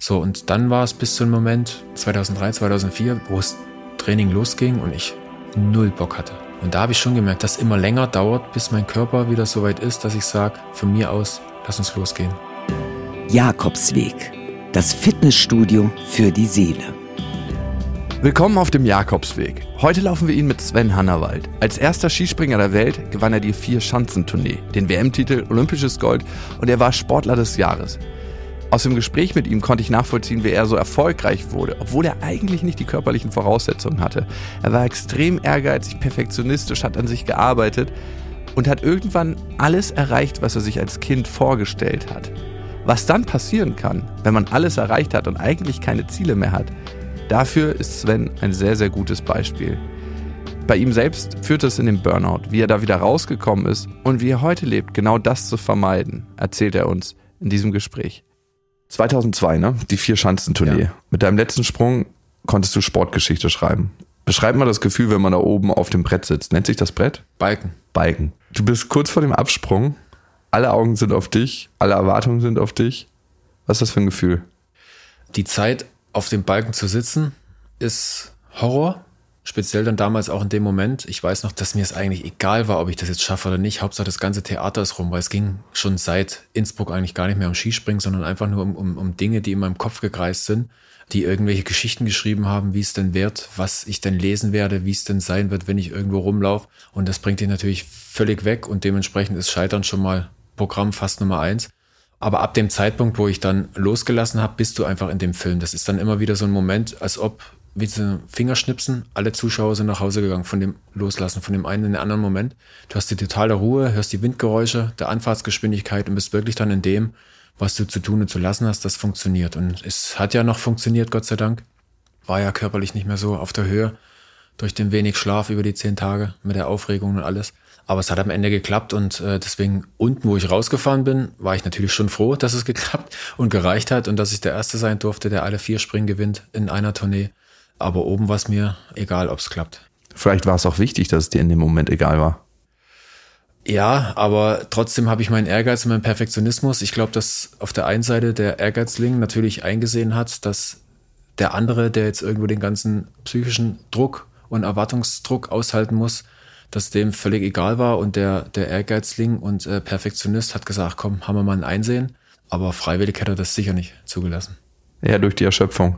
So, und dann war es bis zu einem Moment, 2003, 2004, wo das Training losging und ich null Bock hatte. Und da habe ich schon gemerkt, dass es immer länger dauert, bis mein Körper wieder so weit ist, dass ich sage, von mir aus, lass uns losgehen. Jakobsweg, das Fitnessstudio für die Seele. Willkommen auf dem Jakobsweg. Heute laufen wir ihn mit Sven Hannawald. Als erster Skispringer der Welt gewann er die 4-Schanzentournee, den WM-Titel, Olympisches Gold und er war Sportler des Jahres. Aus dem Gespräch mit ihm konnte ich nachvollziehen, wie er so erfolgreich wurde, obwohl er eigentlich nicht die körperlichen Voraussetzungen hatte. Er war extrem ehrgeizig, perfektionistisch, hat an sich gearbeitet und hat irgendwann alles erreicht, was er sich als Kind vorgestellt hat. Was dann passieren kann, wenn man alles erreicht hat und eigentlich keine Ziele mehr hat, dafür ist Sven ein sehr, sehr gutes Beispiel. Bei ihm selbst führt es in den Burnout, wie er da wieder rausgekommen ist und wie er heute lebt, genau das zu vermeiden, erzählt er uns in diesem Gespräch. 2002, ne? Die 4-Schanzentournee. Ja. Mit deinem letzten Sprung konntest du Sportgeschichte schreiben. Beschreib mal das Gefühl, wenn man da oben auf dem Brett sitzt. Nennt sich das Brett? Balken. Du bist kurz vor dem Absprung. Alle Augen sind auf dich. Alle Erwartungen sind auf dich. Was ist das für ein Gefühl? Die Zeit, auf dem Balken zu sitzen, ist Horror. Speziell dann damals auch in dem Moment. Ich weiß noch, dass mir es eigentlich egal war, ob ich das jetzt schaffe oder nicht. Hauptsache das ganze Theater ist rum, weil es ging schon seit Innsbruck eigentlich gar nicht mehr um Skispringen, sondern einfach nur um Dinge, die in meinem Kopf gekreist sind, die irgendwelche Geschichten geschrieben haben, wie es denn wird, was ich denn lesen werde, wie es denn sein wird, wenn ich irgendwo rumlaufe. Und das bringt dich natürlich völlig weg und dementsprechend ist Scheitern schon mal Programm fast Nummer 1. Aber ab dem Zeitpunkt, wo ich dann losgelassen habe, bist du einfach in dem Film. Das ist dann immer wieder so ein Moment, als ob wie so Fingerschnipsen, alle Zuschauer sind nach Hause gegangen von dem Loslassen, von dem einen in den anderen Moment. Du hast die totale Ruhe, hörst die Windgeräusche, der Anfahrtsgeschwindigkeit und bist wirklich dann in dem, was du zu tun und zu lassen hast, das funktioniert. Und es hat ja noch funktioniert, Gott sei Dank. War ja körperlich nicht mehr so auf der Höhe, durch den wenig Schlaf über die 10 Tage mit der Aufregung und alles. Aber es hat am Ende geklappt und deswegen unten, wo ich rausgefahren bin, war ich natürlich schon froh, dass es geklappt und gereicht hat und dass ich der Erste sein durfte, der alle 4 Springen gewinnt in einer Tournee. Aber oben war es mir egal, ob es klappt. Vielleicht war es auch wichtig, dass es dir in dem Moment egal war. Ja, aber trotzdem habe ich meinen Ehrgeiz und meinen Perfektionismus. Ich glaube, dass auf der einen Seite der Ehrgeizling natürlich eingesehen hat, dass der andere, der jetzt irgendwo den ganzen psychischen Druck und Erwartungsdruck aushalten muss, dass dem völlig egal war. Und der Ehrgeizling und Perfektionist hat gesagt, komm, haben wir mal ein Einsehen. Aber freiwillig hätte er das sicher nicht zugelassen. Ja, durch die Erschöpfung.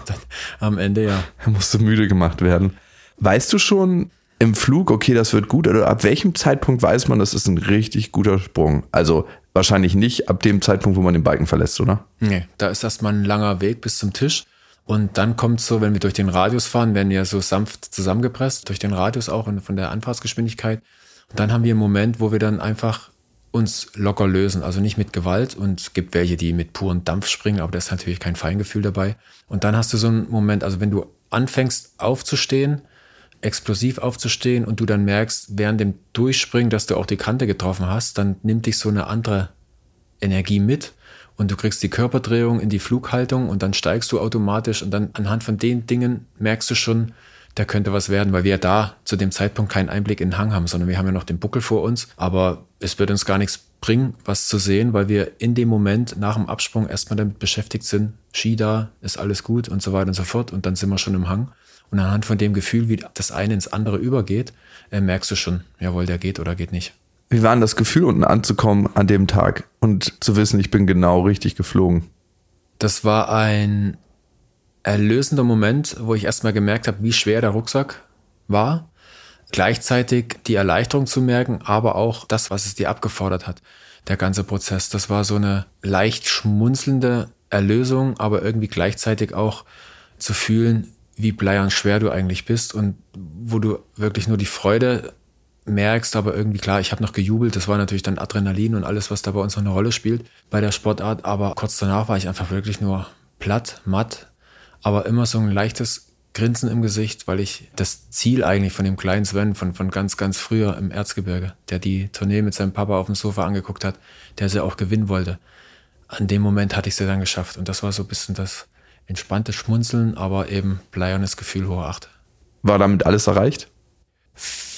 Am Ende ja. Er musste müde gemacht werden. Weißt du schon im Flug, okay, das wird gut? Oder ab welchem Zeitpunkt weiß man, das ist ein richtig guter Sprung? Also wahrscheinlich nicht ab dem Zeitpunkt, wo man den Balken verlässt, oder? Nee, da ist erstmal ein langer Weg bis zum Tisch. Und dann kommt so, wenn wir durch den Radius fahren, werden wir so sanft zusammengepresst, durch den Radius auch und von der Anfahrtsgeschwindigkeit. Und dann haben wir einen Moment, wo wir dann einfach uns locker lösen, also nicht mit Gewalt und es gibt welche, die mit purem Dampf springen, aber da ist natürlich kein Feingefühl dabei. Und dann hast du so einen Moment, also wenn du anfängst aufzustehen, explosiv aufzustehen und du dann merkst, während dem Durchspringen, dass du auch die Kante getroffen hast, dann nimmt dich so eine andere Energie mit und du kriegst die Körperdrehung in die Flughaltung und dann steigst du automatisch und dann anhand von den Dingen merkst du schon, da könnte was werden, weil wir da zu dem Zeitpunkt keinen Einblick in den Hang haben, sondern wir haben ja noch den Buckel vor uns. Aber es wird uns gar nichts bringen, was zu sehen, weil wir in dem Moment nach dem Absprung erstmal damit beschäftigt sind, Ski da, ist alles gut und so weiter und so fort. Und dann sind wir schon im Hang. Und anhand von dem Gefühl, wie das eine ins andere übergeht, merkst du schon, jawohl, der geht oder geht nicht. Wie war denn das Gefühl, unten anzukommen an dem Tag und zu wissen, ich bin genau richtig geflogen? Das war ein erlösender Moment, wo ich erstmal gemerkt habe, wie schwer der Rucksack war. Gleichzeitig die Erleichterung zu merken, aber auch das, was es dir abgefordert hat, der ganze Prozess. Das war so eine leicht schmunzelnde Erlösung, aber irgendwie gleichzeitig auch zu fühlen, wie bleiern schwer du eigentlich bist und wo du wirklich nur die Freude merkst, aber irgendwie klar, ich habe noch gejubelt, das war natürlich dann Adrenalin und alles, was da bei uns noch eine Rolle spielt bei der Sportart, aber kurz danach war ich einfach wirklich nur platt, matt, aber immer so ein leichtes Grinsen im Gesicht, weil ich das Ziel eigentlich von dem kleinen Sven von ganz, ganz früher im Erzgebirge, der die Tournee mit seinem Papa auf dem Sofa angeguckt hat, der sie auch gewinnen wollte. An dem Moment hatte ich sie dann geschafft und das war so ein bisschen das entspannte Schmunzeln, aber eben bleiernes Gefühl hoher Acht. War damit alles erreicht?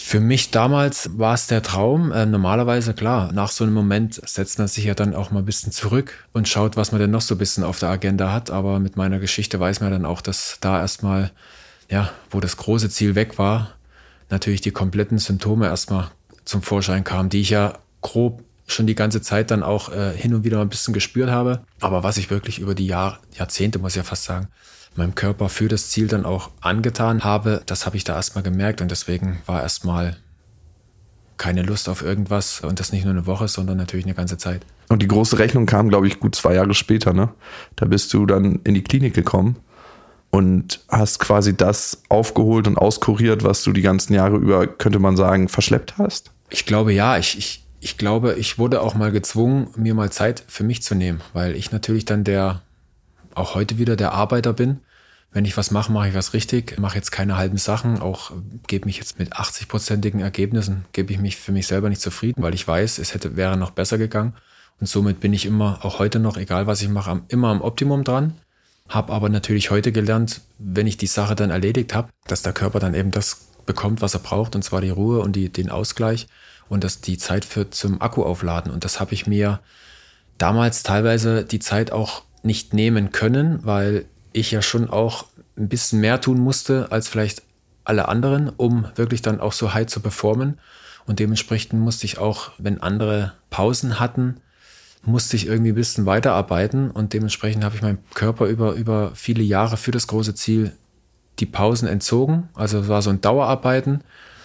Für mich damals war es der Traum. Normalerweise, klar, nach so einem Moment setzt man sich ja dann auch mal ein bisschen zurück und schaut, was man denn noch so ein bisschen auf der Agenda hat. Aber mit meiner Geschichte weiß man dann auch, dass da erstmal, ja, wo das große Ziel weg war, natürlich die kompletten Symptome erstmal zum Vorschein kamen, die ich ja grob schon die ganze Zeit dann auch hin und wieder ein bisschen gespürt habe. Aber was ich wirklich über die Jahrzehnte, muss ich ja fast sagen, meinem Körper für das Ziel dann auch angetan habe, das habe ich da erstmal gemerkt. Und deswegen war erstmal keine Lust auf irgendwas. Und das nicht nur eine Woche, sondern natürlich eine ganze Zeit. Und die große Rechnung kam, glaube ich, gut 2 Jahre später, ne? Da bist du dann in die Klinik gekommen und hast quasi das aufgeholt und auskuriert, was du die ganzen Jahre über, könnte man sagen, verschleppt hast? Ich glaube, ja. Ich glaube, ich wurde auch mal gezwungen, mir mal Zeit für mich zu nehmen, weil ich natürlich dann auch heute wieder der Arbeiter bin. Wenn ich was mache, mache ich was richtig, mache jetzt keine halben Sachen, auch gebe mich jetzt mit 80-prozentigen Ergebnissen, gebe ich mich für mich selber nicht zufrieden, weil ich weiß, wäre noch besser gegangen. Und somit bin ich immer, auch heute noch, egal was ich mache, immer am Optimum dran. Habe aber natürlich heute gelernt, wenn ich die Sache dann erledigt habe, dass der Körper dann eben das bekommt, was er braucht, und zwar die Ruhe und den Ausgleich und dass die Zeit zum Akku aufladen. Und das habe ich mir damals teilweise die Zeit auch nicht nehmen können, weil ich ja schon auch ein bisschen mehr tun musste als vielleicht alle anderen, um wirklich dann auch so high zu performen. Und dementsprechend musste ich auch, wenn andere Pausen hatten, musste ich irgendwie ein bisschen weiterarbeiten. Und dementsprechend habe ich meinem Körper über viele Jahre für das große Ziel die Pausen entzogen. Also es war so ein Dauerarbeiten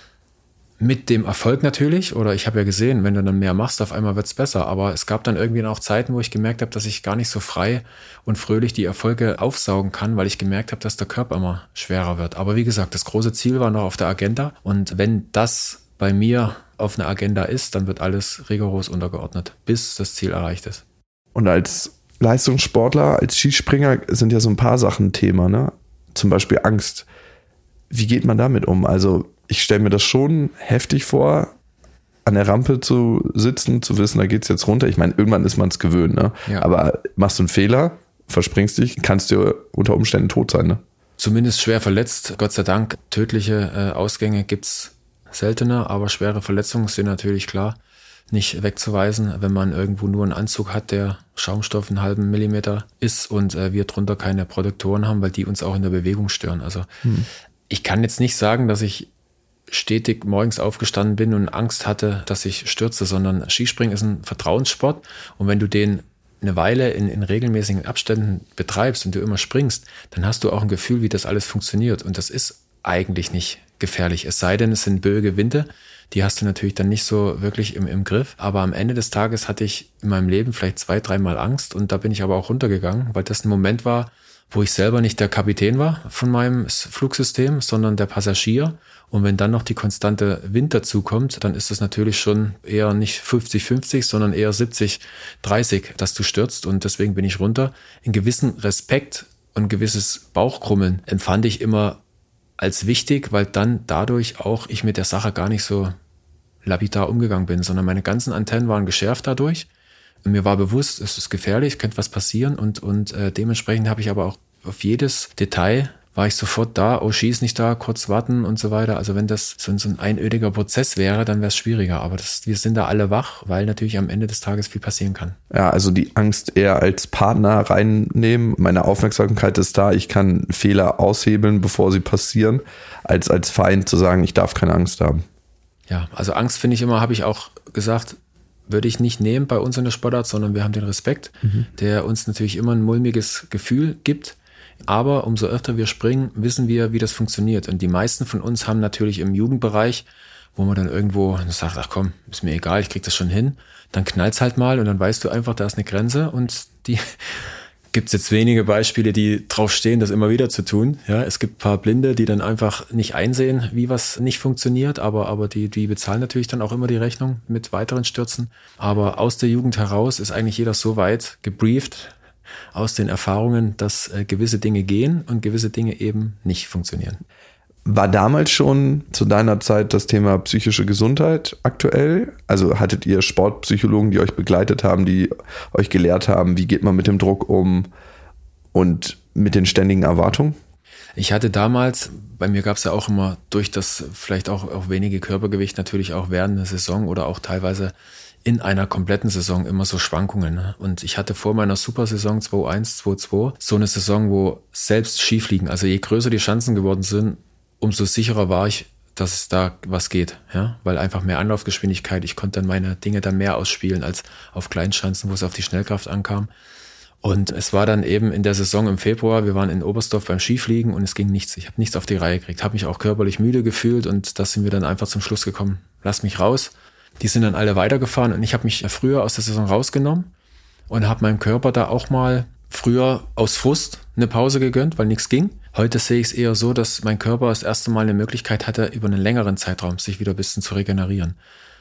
mit dem Erfolg natürlich. Oder ich habe ja gesehen, wenn du dann mehr machst, auf einmal wird es besser. Aber es gab dann irgendwie auch Zeiten, wo ich gemerkt habe, dass ich gar nicht so frei und fröhlich die Erfolge aufsaugen kann, weil ich gemerkt habe, dass der Körper immer schwerer wird. Aber wie gesagt, das große Ziel war noch auf der Agenda. Und wenn das bei mir auf einer Agenda ist, dann wird alles rigoros untergeordnet, bis das Ziel erreicht ist. Und als Leistungssportler, als Skispringer sind ja so ein paar Sachen Thema, ne? Zum Beispiel Angst. Wie geht man damit um? Also ich stelle mir das schon heftig vor, an der Rampe zu sitzen, zu wissen, da geht's jetzt runter. Ich meine, irgendwann ist man es gewöhnt, ne? Ja. Aber machst du einen Fehler, verspringst dich, kannst du unter Umständen tot sein, ne? Zumindest schwer verletzt. Gott sei Dank, tödliche Ausgänge gibt's seltener, aber schwere Verletzungen sind natürlich klar nicht wegzuweisen, wenn man irgendwo nur einen Anzug hat, der Schaumstoff einen halben Millimeter ist und wir drunter keine Protektoren haben, weil die uns auch in der Bewegung stören. Also ich kann jetzt nicht sagen, dass ich stetig morgens aufgestanden bin und Angst hatte, dass ich stürze, sondern Skispringen ist ein Vertrauenssport und wenn du den eine Weile in regelmäßigen Abständen betreibst und du immer springst, dann hast du auch ein Gefühl, wie das alles funktioniert und das ist eigentlich nicht gefährlich, es sei denn, es sind böige Winde, die hast du natürlich dann nicht so wirklich im Griff, aber am Ende des Tages hatte ich in meinem Leben vielleicht 2-3 Mal Angst und da bin ich aber auch runtergegangen, weil das ein Moment war, wo ich selber nicht der Kapitän war von meinem Flugsystem, sondern der Passagier. Und wenn dann noch die konstante Wind dazu kommt, dann ist es natürlich schon eher nicht 50-50, sondern eher 70-30, dass du stürzt. Und deswegen bin ich runter. Einen gewissen Respekt und ein gewisses Bauchkrummeln empfand ich immer als wichtig, weil dann dadurch auch ich mit der Sache gar nicht so lapidar umgegangen bin, sondern meine ganzen Antennen waren geschärft dadurch. Und mir war bewusst, es ist gefährlich, könnte was passieren und dementsprechend habe ich aber auch auf jedes Detail war ich sofort da, oh, Ski ist nicht da, kurz warten und so weiter. Also wenn das so ein einödiger Prozess wäre, dann wäre es schwieriger. Aber wir sind da alle wach, weil natürlich am Ende des Tages viel passieren kann. Ja, also die Angst eher als Partner reinnehmen. Meine Aufmerksamkeit ist da, ich kann Fehler aushebeln, bevor sie passieren, als Feind zu sagen, ich darf keine Angst haben. Ja, also Angst finde ich immer, habe ich auch gesagt, würde ich nicht nehmen bei uns in der Sportart, sondern wir haben den Respekt, der uns natürlich immer ein mulmiges Gefühl gibt. Aber umso öfter wir springen, wissen wir, wie das funktioniert. Und die meisten von uns haben natürlich im Jugendbereich, wo man dann irgendwo sagt, ach komm, ist mir egal, ich krieg das schon hin. Dann knallt's halt mal und dann weißt du einfach, da ist eine Grenze und die gibt's jetzt wenige Beispiele, die drauf stehen, das immer wieder zu tun. Ja, es gibt ein paar Blinde, die dann einfach nicht einsehen, wie was nicht funktioniert, aber die bezahlen natürlich dann auch immer die Rechnung mit weiteren Stürzen. Aber aus der Jugend heraus ist eigentlich jeder so weit gebrieft aus den Erfahrungen, dass gewisse Dinge gehen und gewisse Dinge eben nicht funktionieren. War damals schon zu deiner Zeit das Thema psychische Gesundheit aktuell? Also hattet ihr Sportpsychologen, die euch begleitet haben, die euch gelehrt haben, wie geht man mit dem Druck um und mit den ständigen Erwartungen? Ich hatte damals, bei mir gab es ja auch immer durch das vielleicht auch wenige Körpergewicht natürlich auch während der Saison oder auch teilweise in einer kompletten Saison immer so Schwankungen. Ne? Und ich hatte vor meiner Supersaison 2-1, 2-2 so eine Saison, wo selbst Skifliegen, also je größer die Chancen geworden sind, umso sicherer war ich, dass es da was geht. Ja? Weil einfach mehr Anlaufgeschwindigkeit, ich konnte dann meine Dinge dann mehr ausspielen als auf Kleinschanzen, wo es auf die Schnellkraft ankam. Und es war dann eben in der Saison im Februar, wir waren in Oberstdorf beim Skifliegen und es ging nichts. Ich habe nichts auf die Reihe gekriegt, habe mich auch körperlich müde gefühlt und da sind wir dann einfach zum Schluss gekommen, lass mich raus. Die sind dann alle weitergefahren und ich habe mich früher aus der Saison rausgenommen und habe meinem Körper da auch mal früher aus Frust eine Pause gegönnt, weil nichts ging. Heute sehe ich es eher so, dass mein Körper das erste Mal eine Möglichkeit hatte, über einen längeren Zeitraum sich wieder ein bisschen zu regenerieren.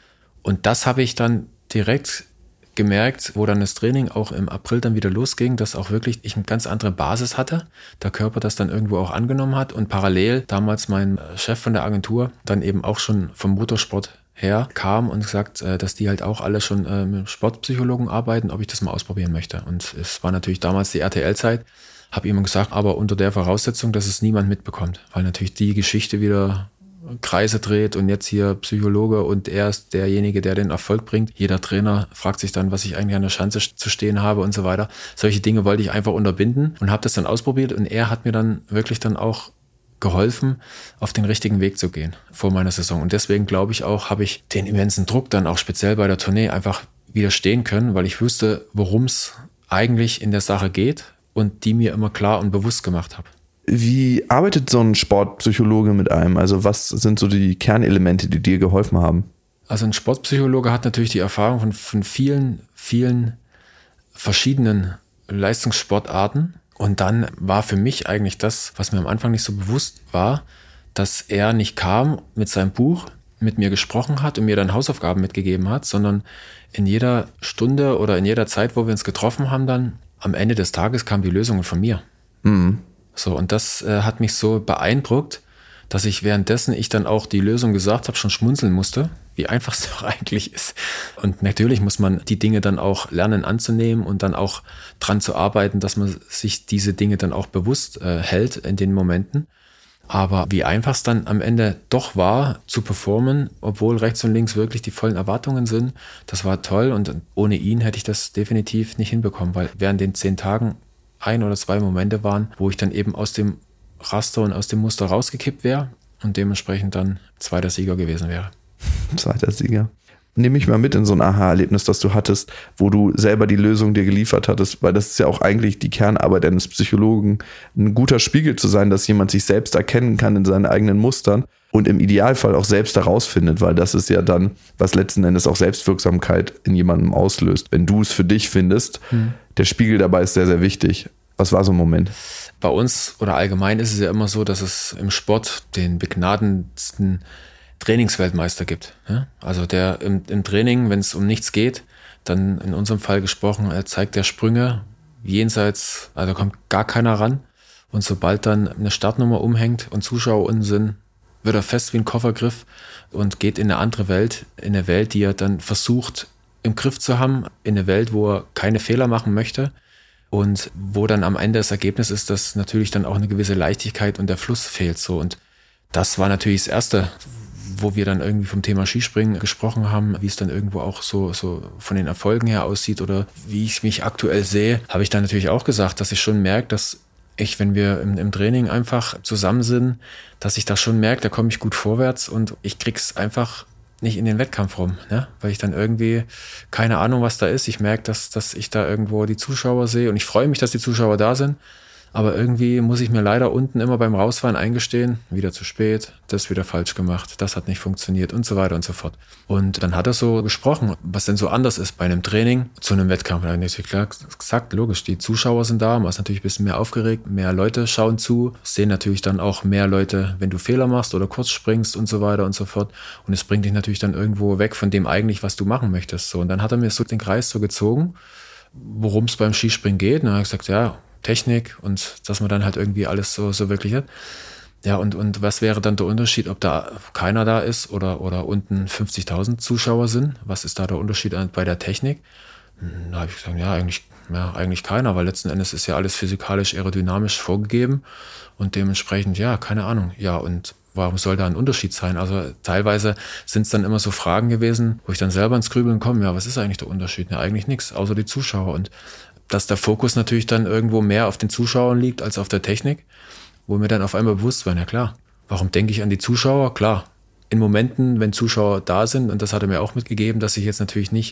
Und das habe ich dann direkt gemerkt, wo dann das Training auch im April dann wieder losging, dass auch wirklich ich eine ganz andere Basis hatte, der Körper das dann irgendwo auch angenommen hat und parallel damals mein Chef von der Agentur dann eben auch schon vom Motorsport her kam und gesagt, dass die halt auch alle schon mit Sportpsychologen arbeiten, ob ich das mal ausprobieren möchte. Und es war natürlich damals die RTL-Zeit, habe ihm gesagt, aber unter der Voraussetzung, dass es niemand mitbekommt, weil natürlich die Geschichte wieder Kreise dreht und jetzt hier Psychologe und er ist derjenige, der den Erfolg bringt. Jeder Trainer fragt sich dann, was ich eigentlich an der Schanze zu stehen habe und so weiter. Solche Dinge wollte ich einfach unterbinden und habe das dann ausprobiert und er hat mir dann wirklich dann auch geholfen, auf den richtigen Weg zu gehen vor meiner Saison. Und deswegen glaube ich auch, habe ich den immensen Druck dann auch speziell bei der Tournee einfach widerstehen können, weil ich wusste, worum es eigentlich in der Sache geht und die mir immer klar und bewusst gemacht habe. Wie arbeitet so ein Sportpsychologe mit einem? Also was sind so die Kernelemente, die dir geholfen haben? Also ein Sportpsychologe hat natürlich die Erfahrung von vielen, vielen verschiedenen Leistungssportarten. Und dann war für mich eigentlich das, was mir am Anfang nicht so bewusst war, dass er nicht kam mit seinem Buch, mit mir gesprochen hat und mir dann Hausaufgaben mitgegeben hat, sondern in jeder Stunde oder in jeder Zeit, wo wir uns getroffen haben, dann am Ende des Tages kamen die Lösungen von mir. Mhm. So, und das hat mich so beeindruckt, dass ich währenddessen ich dann auch die Lösung gesagt habe, schon schmunzeln musste, wie einfach es doch eigentlich ist. Und natürlich muss man die Dinge dann auch lernen anzunehmen und dann auch dran zu arbeiten, dass man sich diese Dinge dann auch bewusst hält in den Momenten. Aber wie einfach es dann am Ende doch war, zu performen, obwohl rechts und links wirklich die vollen Erwartungen sind, das war toll. Und ohne ihn hätte ich das definitiv nicht hinbekommen, weil während den 10 Tagen 1 oder 2 Momente waren, wo ich dann eben aus dem Raster und aus dem Muster rausgekippt wäre und dementsprechend dann zweiter Sieger gewesen wäre. Zweiter Sieger. Nimm mich mal mit in so ein Aha-Erlebnis, das du hattest, wo du selber die Lösung dir geliefert hattest, weil das ist ja auch eigentlich die Kernarbeit eines Psychologen, ein guter Spiegel zu sein, dass jemand sich selbst erkennen kann in seinen eigenen Mustern und im Idealfall auch selbst herausfindet, weil das ist ja dann, was letzten Endes auch Selbstwirksamkeit in jemandem auslöst. Wenn du es für dich findest, der Spiegel dabei ist sehr, sehr wichtig. Was war so ein Moment? Bei uns oder allgemein ist es ja immer so, dass es im Sport den begnadendsten Trainingsweltmeister gibt. Ja? Also der im Training, wenn es um nichts geht, dann in unserem Fall gesprochen, zeigt der Sprünge jenseits, also kommt gar keiner ran. Und sobald dann eine Startnummer umhängt und Zuschauer unten sind, wird er fest wie ein Koffergriff und geht in eine andere Welt, in eine Welt, die er dann versucht im Griff zu haben, in eine Welt, wo er keine Fehler machen möchte und wo dann am Ende das Ergebnis ist, dass natürlich dann auch eine gewisse Leichtigkeit und der Fluss fehlt. So. Und das war natürlich das Erste, wo wir dann irgendwie vom Thema Skispringen gesprochen haben, wie es dann irgendwo auch so von den Erfolgen her aussieht oder wie ich mich aktuell sehe, habe ich dann natürlich auch gesagt, dass ich schon merke, dass ich, wenn wir im Training einfach zusammen sind, dass ich da schon merke, da komme ich gut vorwärts und ich krieg's einfach nicht in den Wettkampf rum, ne? Weil ich dann irgendwie keine Ahnung, was da ist. Ich merke, dass ich da irgendwo die Zuschauer sehe und ich freue mich, dass die Zuschauer da sind. Aber irgendwie muss ich mir leider unten immer beim Rausfahren eingestehen, wieder zu spät, das wieder falsch gemacht, das hat nicht funktioniert und so weiter und so fort. Und dann hat er so gesprochen, was denn so anders ist bei einem Training zu einem Wettkampf. Und dann habe ich klar gesagt, logisch, die Zuschauer sind da, man ist natürlich ein bisschen mehr aufgeregt, mehr Leute schauen zu, sehen natürlich dann auch mehr Leute, wenn du Fehler machst oder kurz springst und so weiter und so fort. Und es bringt dich natürlich dann irgendwo weg von dem eigentlich, was du machen möchtest. So. Und dann hat er mir so den Kreis so gezogen, worum es beim Skispringen geht. Und dann habe ich gesagt, ja, Technik und dass man dann halt irgendwie alles so wirklich hat. Ja, und was wäre dann der Unterschied, ob da keiner da ist oder unten 50.000 Zuschauer sind? Was ist da der Unterschied bei der Technik? Da habe ich gesagt, ja, eigentlich Ja, eigentlich keiner, weil letzten Endes ist ja alles physikalisch, aerodynamisch vorgegeben und dementsprechend, ja, keine Ahnung. Ja, und warum soll da ein Unterschied sein? Also teilweise sind es dann immer so Fragen gewesen, wo ich dann selber ins Grübeln komme, ja, was ist eigentlich der Unterschied? Ja, eigentlich nichts, außer die Zuschauer. Und dass der Fokus natürlich dann irgendwo mehr auf den Zuschauern liegt als auf der Technik, wo mir dann auf einmal bewusst war, ja klar, warum denke ich an die Zuschauer? Klar, in Momenten, wenn Zuschauer da sind, und das hat er mir auch mitgegeben, dass ich jetzt natürlich nicht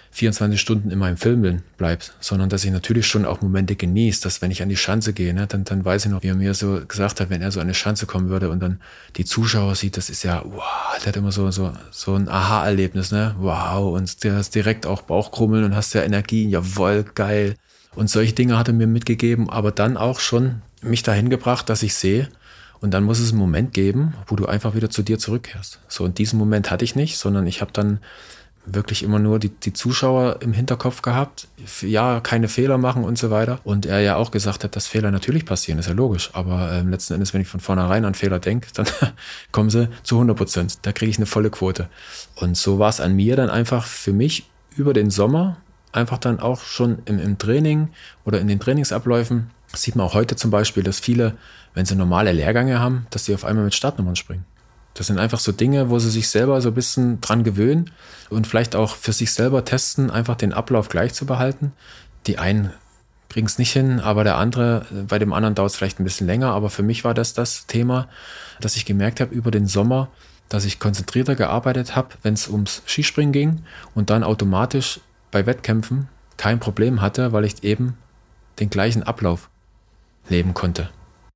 24 Stunden in meinem Film bleibt, sondern dass ich natürlich schon auch Momente genieße, dass wenn ich an die Schanze gehe, ne, dann weiß ich noch, wie er mir so gesagt hat, wenn er so an die Schanze kommen würde und dann die Zuschauer sieht, das ist ja, wow, der hat immer so ein Aha-Erlebnis, ne, wow, und der hast direkt auch Bauchkrummeln und hast ja Energie, jawohl, geil. Und solche Dinge hat er mir mitgegeben, aber dann auch schon mich dahin gebracht, dass ich sehe, und dann muss es einen Moment geben, wo du einfach wieder zu dir zurückkehrst. So, und diesen Moment hatte ich nicht, sondern ich habe dann wirklich immer nur die Zuschauer im Hinterkopf gehabt, ja, keine Fehler machen und so weiter. Und er ja auch gesagt hat, dass Fehler natürlich passieren, ist ja logisch. Aber letzten Endes, wenn ich von vornherein an Fehler denke, dann kommen sie zu 100%. Da kriege ich eine volle Quote. Und so war es an mir dann einfach für mich über den Sommer, einfach dann auch schon im Training oder in den Trainingsabläufen, das sieht man auch heute zum Beispiel, dass viele, wenn sie normale Lehrgänge haben, dass die auf einmal mit Startnummern springen. Das sind einfach so Dinge, wo sie sich selber so ein bisschen dran gewöhnen und vielleicht auch für sich selber testen, einfach den Ablauf gleich zu behalten. Die einen kriegen es nicht hin, aber bei dem anderen dauert es vielleicht ein bisschen länger. Aber für mich war das Thema, dass ich gemerkt habe über den Sommer, dass ich konzentrierter gearbeitet habe, wenn es ums Skispringen ging und dann automatisch bei Wettkämpfen kein Problem hatte, weil ich eben den gleichen Ablauf leben konnte.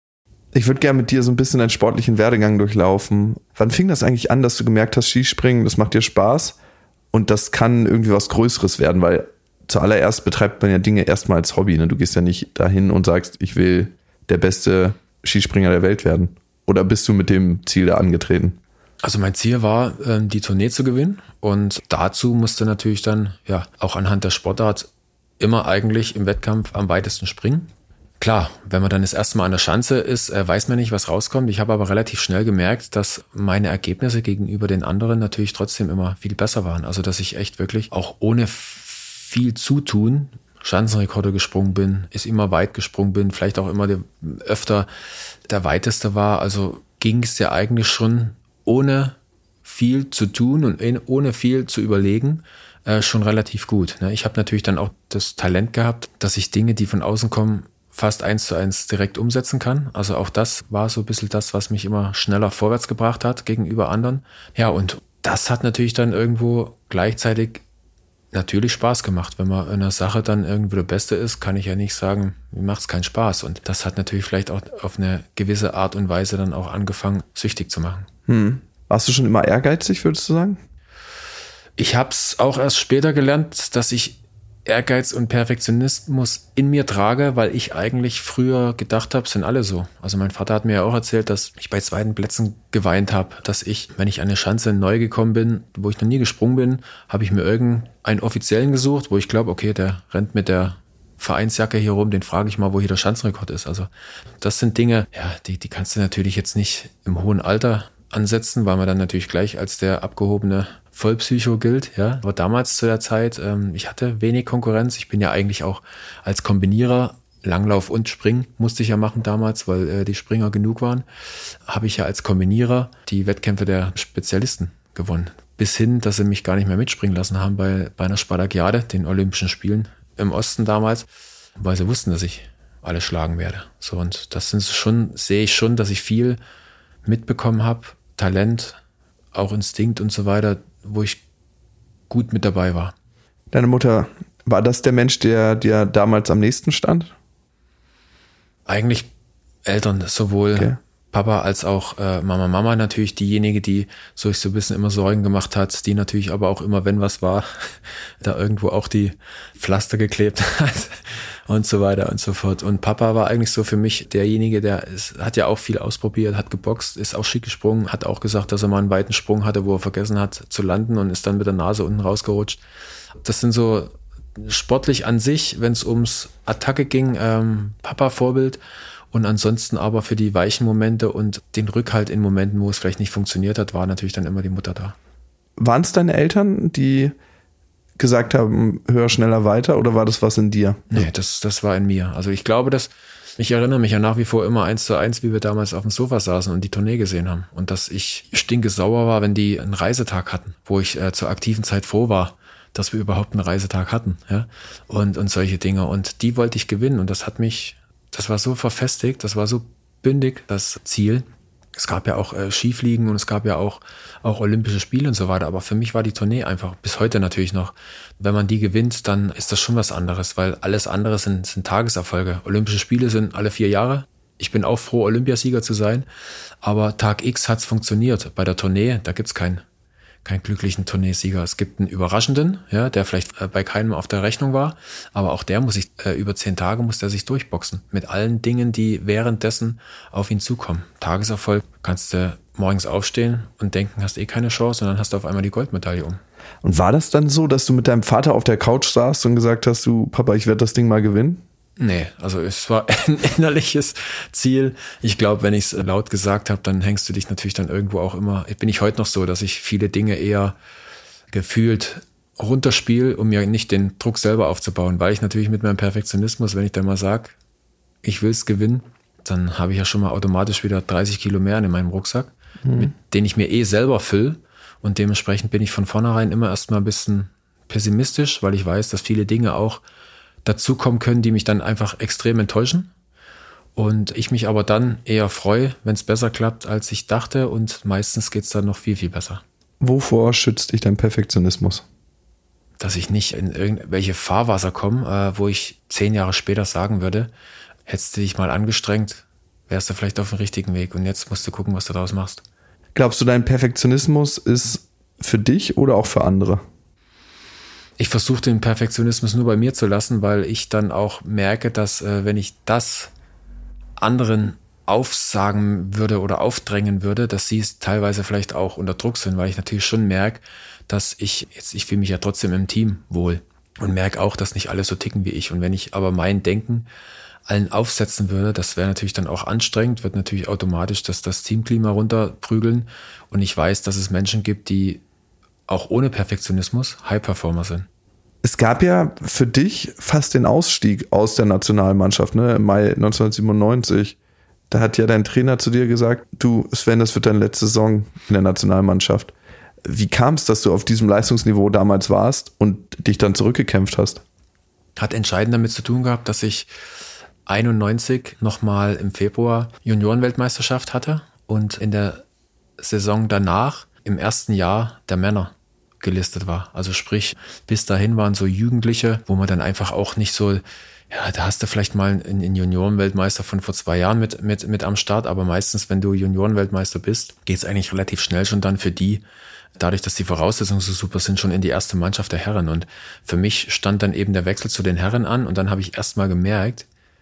Ich würde gerne mit dir so ein bisschen deinen sportlichen Werdegang durchlaufen. Wann fing das eigentlich an, dass du gemerkt hast, Skispringen, das macht dir Spaß und das kann irgendwie was Größeres werden, weil zuallererst betreibt man ja Dinge erstmal als Hobby. Ne? Du gehst ja nicht dahin und sagst, ich will der beste Skispringer der Welt werden. Oder bist du mit dem Ziel da angetreten? Also mein Ziel war, die Tournee zu gewinnen, und dazu musste natürlich dann ja auch anhand der Sportart immer eigentlich im Wettkampf am weitesten springen. Klar, wenn man dann das erste Mal an der Schanze ist, weiß man nicht, was rauskommt. Ich habe aber relativ schnell gemerkt, dass meine Ergebnisse gegenüber den anderen natürlich trotzdem immer viel besser waren. Also dass ich echt wirklich auch ohne viel Zutun Schanzenrekorde gesprungen bin, ist immer weit gesprungen bin, vielleicht auch immer öfter der weiteste war. Also ging es ja eigentlich schon ohne viel zu tun und ohne viel zu überlegen schon relativ gut. Ich habe natürlich dann auch das Talent gehabt, dass ich Dinge, die von außen kommen, fast 1:1 direkt umsetzen kann. Also auch das war so ein bisschen das, was mich immer schneller vorwärts gebracht hat gegenüber anderen. Ja, und das hat natürlich dann irgendwo gleichzeitig natürlich Spaß gemacht. Wenn man in einer Sache dann irgendwo der Beste ist, kann ich ja nicht sagen, mir macht es keinen Spaß. Und das hat natürlich vielleicht auch auf eine gewisse Art und Weise dann auch angefangen, süchtig zu machen. Warst du schon immer ehrgeizig, würdest du sagen? Ich habe es auch erst später gelernt, dass ich Ehrgeiz und Perfektionismus in mir trage, weil ich eigentlich früher gedacht habe, sind alle so. Also mein Vater hat mir ja auch erzählt, dass ich bei 2. Plätzen geweint habe, dass ich, wenn ich an eine Schanze neu gekommen bin, wo ich noch nie gesprungen bin, habe ich mir irgendeinen Offiziellen gesucht, wo ich glaube, okay, der rennt mit der Vereinsjacke hier rum, den frage ich mal, wo hier der Schanzenrekord ist. Also das sind Dinge, ja, die kannst du natürlich jetzt nicht im hohen Alter ansetzen, weil man dann natürlich gleich als der abgehobene Vollpsycho gilt, ja. Aber damals zu der Zeit, ich hatte wenig Konkurrenz. Ich bin ja eigentlich auch als Kombinierer, Langlauf und Springen musste ich ja machen damals, weil die Springer genug waren, habe ich ja als Kombinierer die Wettkämpfe der Spezialisten gewonnen. Bis hin, dass sie mich gar nicht mehr mitspringen lassen haben bei einer Spartakiade, den Olympischen Spielen im Osten damals, weil sie wussten, dass ich alle schlagen werde. So, und das sind sehe ich schon, dass ich viel mitbekommen habe, Talent, auch Instinkt und so weiter, wo ich gut mit dabei war. Deine Mutter, war das der Mensch, der dir damals am nächsten stand? Eigentlich Eltern, sowohl Papa als auch Mama. Mama natürlich diejenige, die sich so ein bisschen immer Sorgen gemacht hat, die natürlich aber auch immer, wenn was war, da irgendwo auch die Pflaster geklebt hat und so weiter und so fort. Und Papa war eigentlich so für mich derjenige, hat ja auch viel ausprobiert, hat geboxt, ist auch Ski gesprungen, hat auch gesagt, dass er mal einen weiten Sprung hatte, wo er vergessen hat zu landen und ist dann mit der Nase unten rausgerutscht. Das sind so sportlich an sich, wenn es ums Attacke ging, Papa Vorbild. Und ansonsten aber für die weichen Momente und den Rückhalt in Momenten, wo es vielleicht nicht funktioniert hat, war natürlich dann immer die Mutter da. Waren es deine Eltern, die gesagt haben, höher, schneller, weiter, oder war das was in dir? Nee, das war in mir. Also ich glaube, ich erinnere mich ja nach wie vor immer 1:1, wie wir damals auf dem Sofa saßen und die Tournee gesehen haben. Und dass ich stinkesauer war, wenn die einen Reisetag hatten, wo ich zur aktiven Zeit froh war, dass wir überhaupt einen Reisetag hatten, ja, und solche Dinge. Und die wollte ich gewinnen und das war so verfestigt, das war so bündig, das Ziel. Es gab ja auch Skifliegen und es gab ja auch Olympische Spiele und so weiter. Aber für mich war die Tournee einfach, bis heute natürlich noch, wenn man die gewinnt, dann ist das schon was anderes, weil alles andere sind Tageserfolge. Olympische Spiele sind alle 4 Jahre. Ich bin auch froh, Olympiasieger zu sein. Aber Tag X hat's funktioniert. Bei der Tournee, da gibt's keinen glücklichen Tourneesieger. Es gibt einen Überraschenden, ja, der vielleicht bei keinem auf der Rechnung war, aber auch der muss sich über 10 Tage muss der sich durchboxen mit allen Dingen, die währenddessen auf ihn zukommen. Tageserfolg, kannst du morgens aufstehen und denken, hast keine Chance und dann hast du auf einmal die Goldmedaille um. Und war das dann so, dass du mit deinem Vater auf der Couch saßt und gesagt hast, du Papa, ich werde das Ding mal gewinnen? Nee, also es war ein innerliches Ziel. Ich glaube, wenn ich es laut gesagt habe, dann hängst du dich natürlich dann irgendwo auch immer, bin ich heute noch so, dass ich viele Dinge eher gefühlt runterspiele, um mir nicht den Druck selber aufzubauen, weil ich natürlich mit meinem Perfektionismus, wenn ich dann mal sage, ich will es gewinnen, dann habe ich ja schon mal automatisch wieder 30 Kilo mehr in meinem Rucksack, mit denen ich mir selber fülle und dementsprechend bin ich von vornherein immer erstmal ein bisschen pessimistisch, weil ich weiß, dass viele Dinge auch dazukommen können, die mich dann einfach extrem enttäuschen und ich mich aber dann eher freue, wenn es besser klappt, als ich dachte und meistens geht es dann noch viel, viel besser. Wovor schützt dich dein Perfektionismus? Dass ich nicht in irgendwelche Fahrwasser komme, wo ich 10 Jahre später sagen würde, hättest du dich mal angestrengt, wärst du vielleicht auf dem richtigen Weg und jetzt musst du gucken, was du daraus machst. Glaubst du, dein Perfektionismus ist für dich oder auch für andere? Ich versuche den Perfektionismus nur bei mir zu lassen, weil ich dann auch merke, dass wenn ich das anderen aufsagen würde oder aufdrängen würde, dass sie es teilweise vielleicht auch unter Druck sind, weil ich natürlich schon merke, dass ich fühle mich ja trotzdem im Team wohl und merke auch, dass nicht alle so ticken wie ich. Und wenn ich aber mein Denken allen aufsetzen würde, das wäre natürlich dann auch anstrengend, wird natürlich automatisch das Teamklima runterprügeln. Und ich weiß, dass es Menschen gibt, die auch ohne Perfektionismus High-Performer sind. Es gab ja für dich fast den Ausstieg aus der Nationalmannschaft, ne? Im Mai 1997. Da hat ja dein Trainer zu dir gesagt, du Sven, das wird deine letzte Saison in der Nationalmannschaft. Wie kam es, dass du auf diesem Leistungsniveau damals warst und dich dann zurückgekämpft hast? Hat entscheidend damit zu tun gehabt, dass ich 91 nochmal im Februar Juniorenweltmeisterschaft hatte und in der Saison danach im ersten Jahr der Männer gelistet war. Also sprich, bis dahin waren so Jugendliche, wo man dann einfach auch nicht so, ja, da hast du vielleicht mal einen Juniorenweltmeister von vor 2 Jahren mit am Start, aber meistens, wenn du Juniorenweltmeister bist, geht es eigentlich relativ schnell schon dann für die, dadurch, dass die Voraussetzungen so super sind, schon in die erste Mannschaft der Herren. Und für mich stand dann eben der Wechsel zu den Herren an und dann habe ich erst mal gemerkt,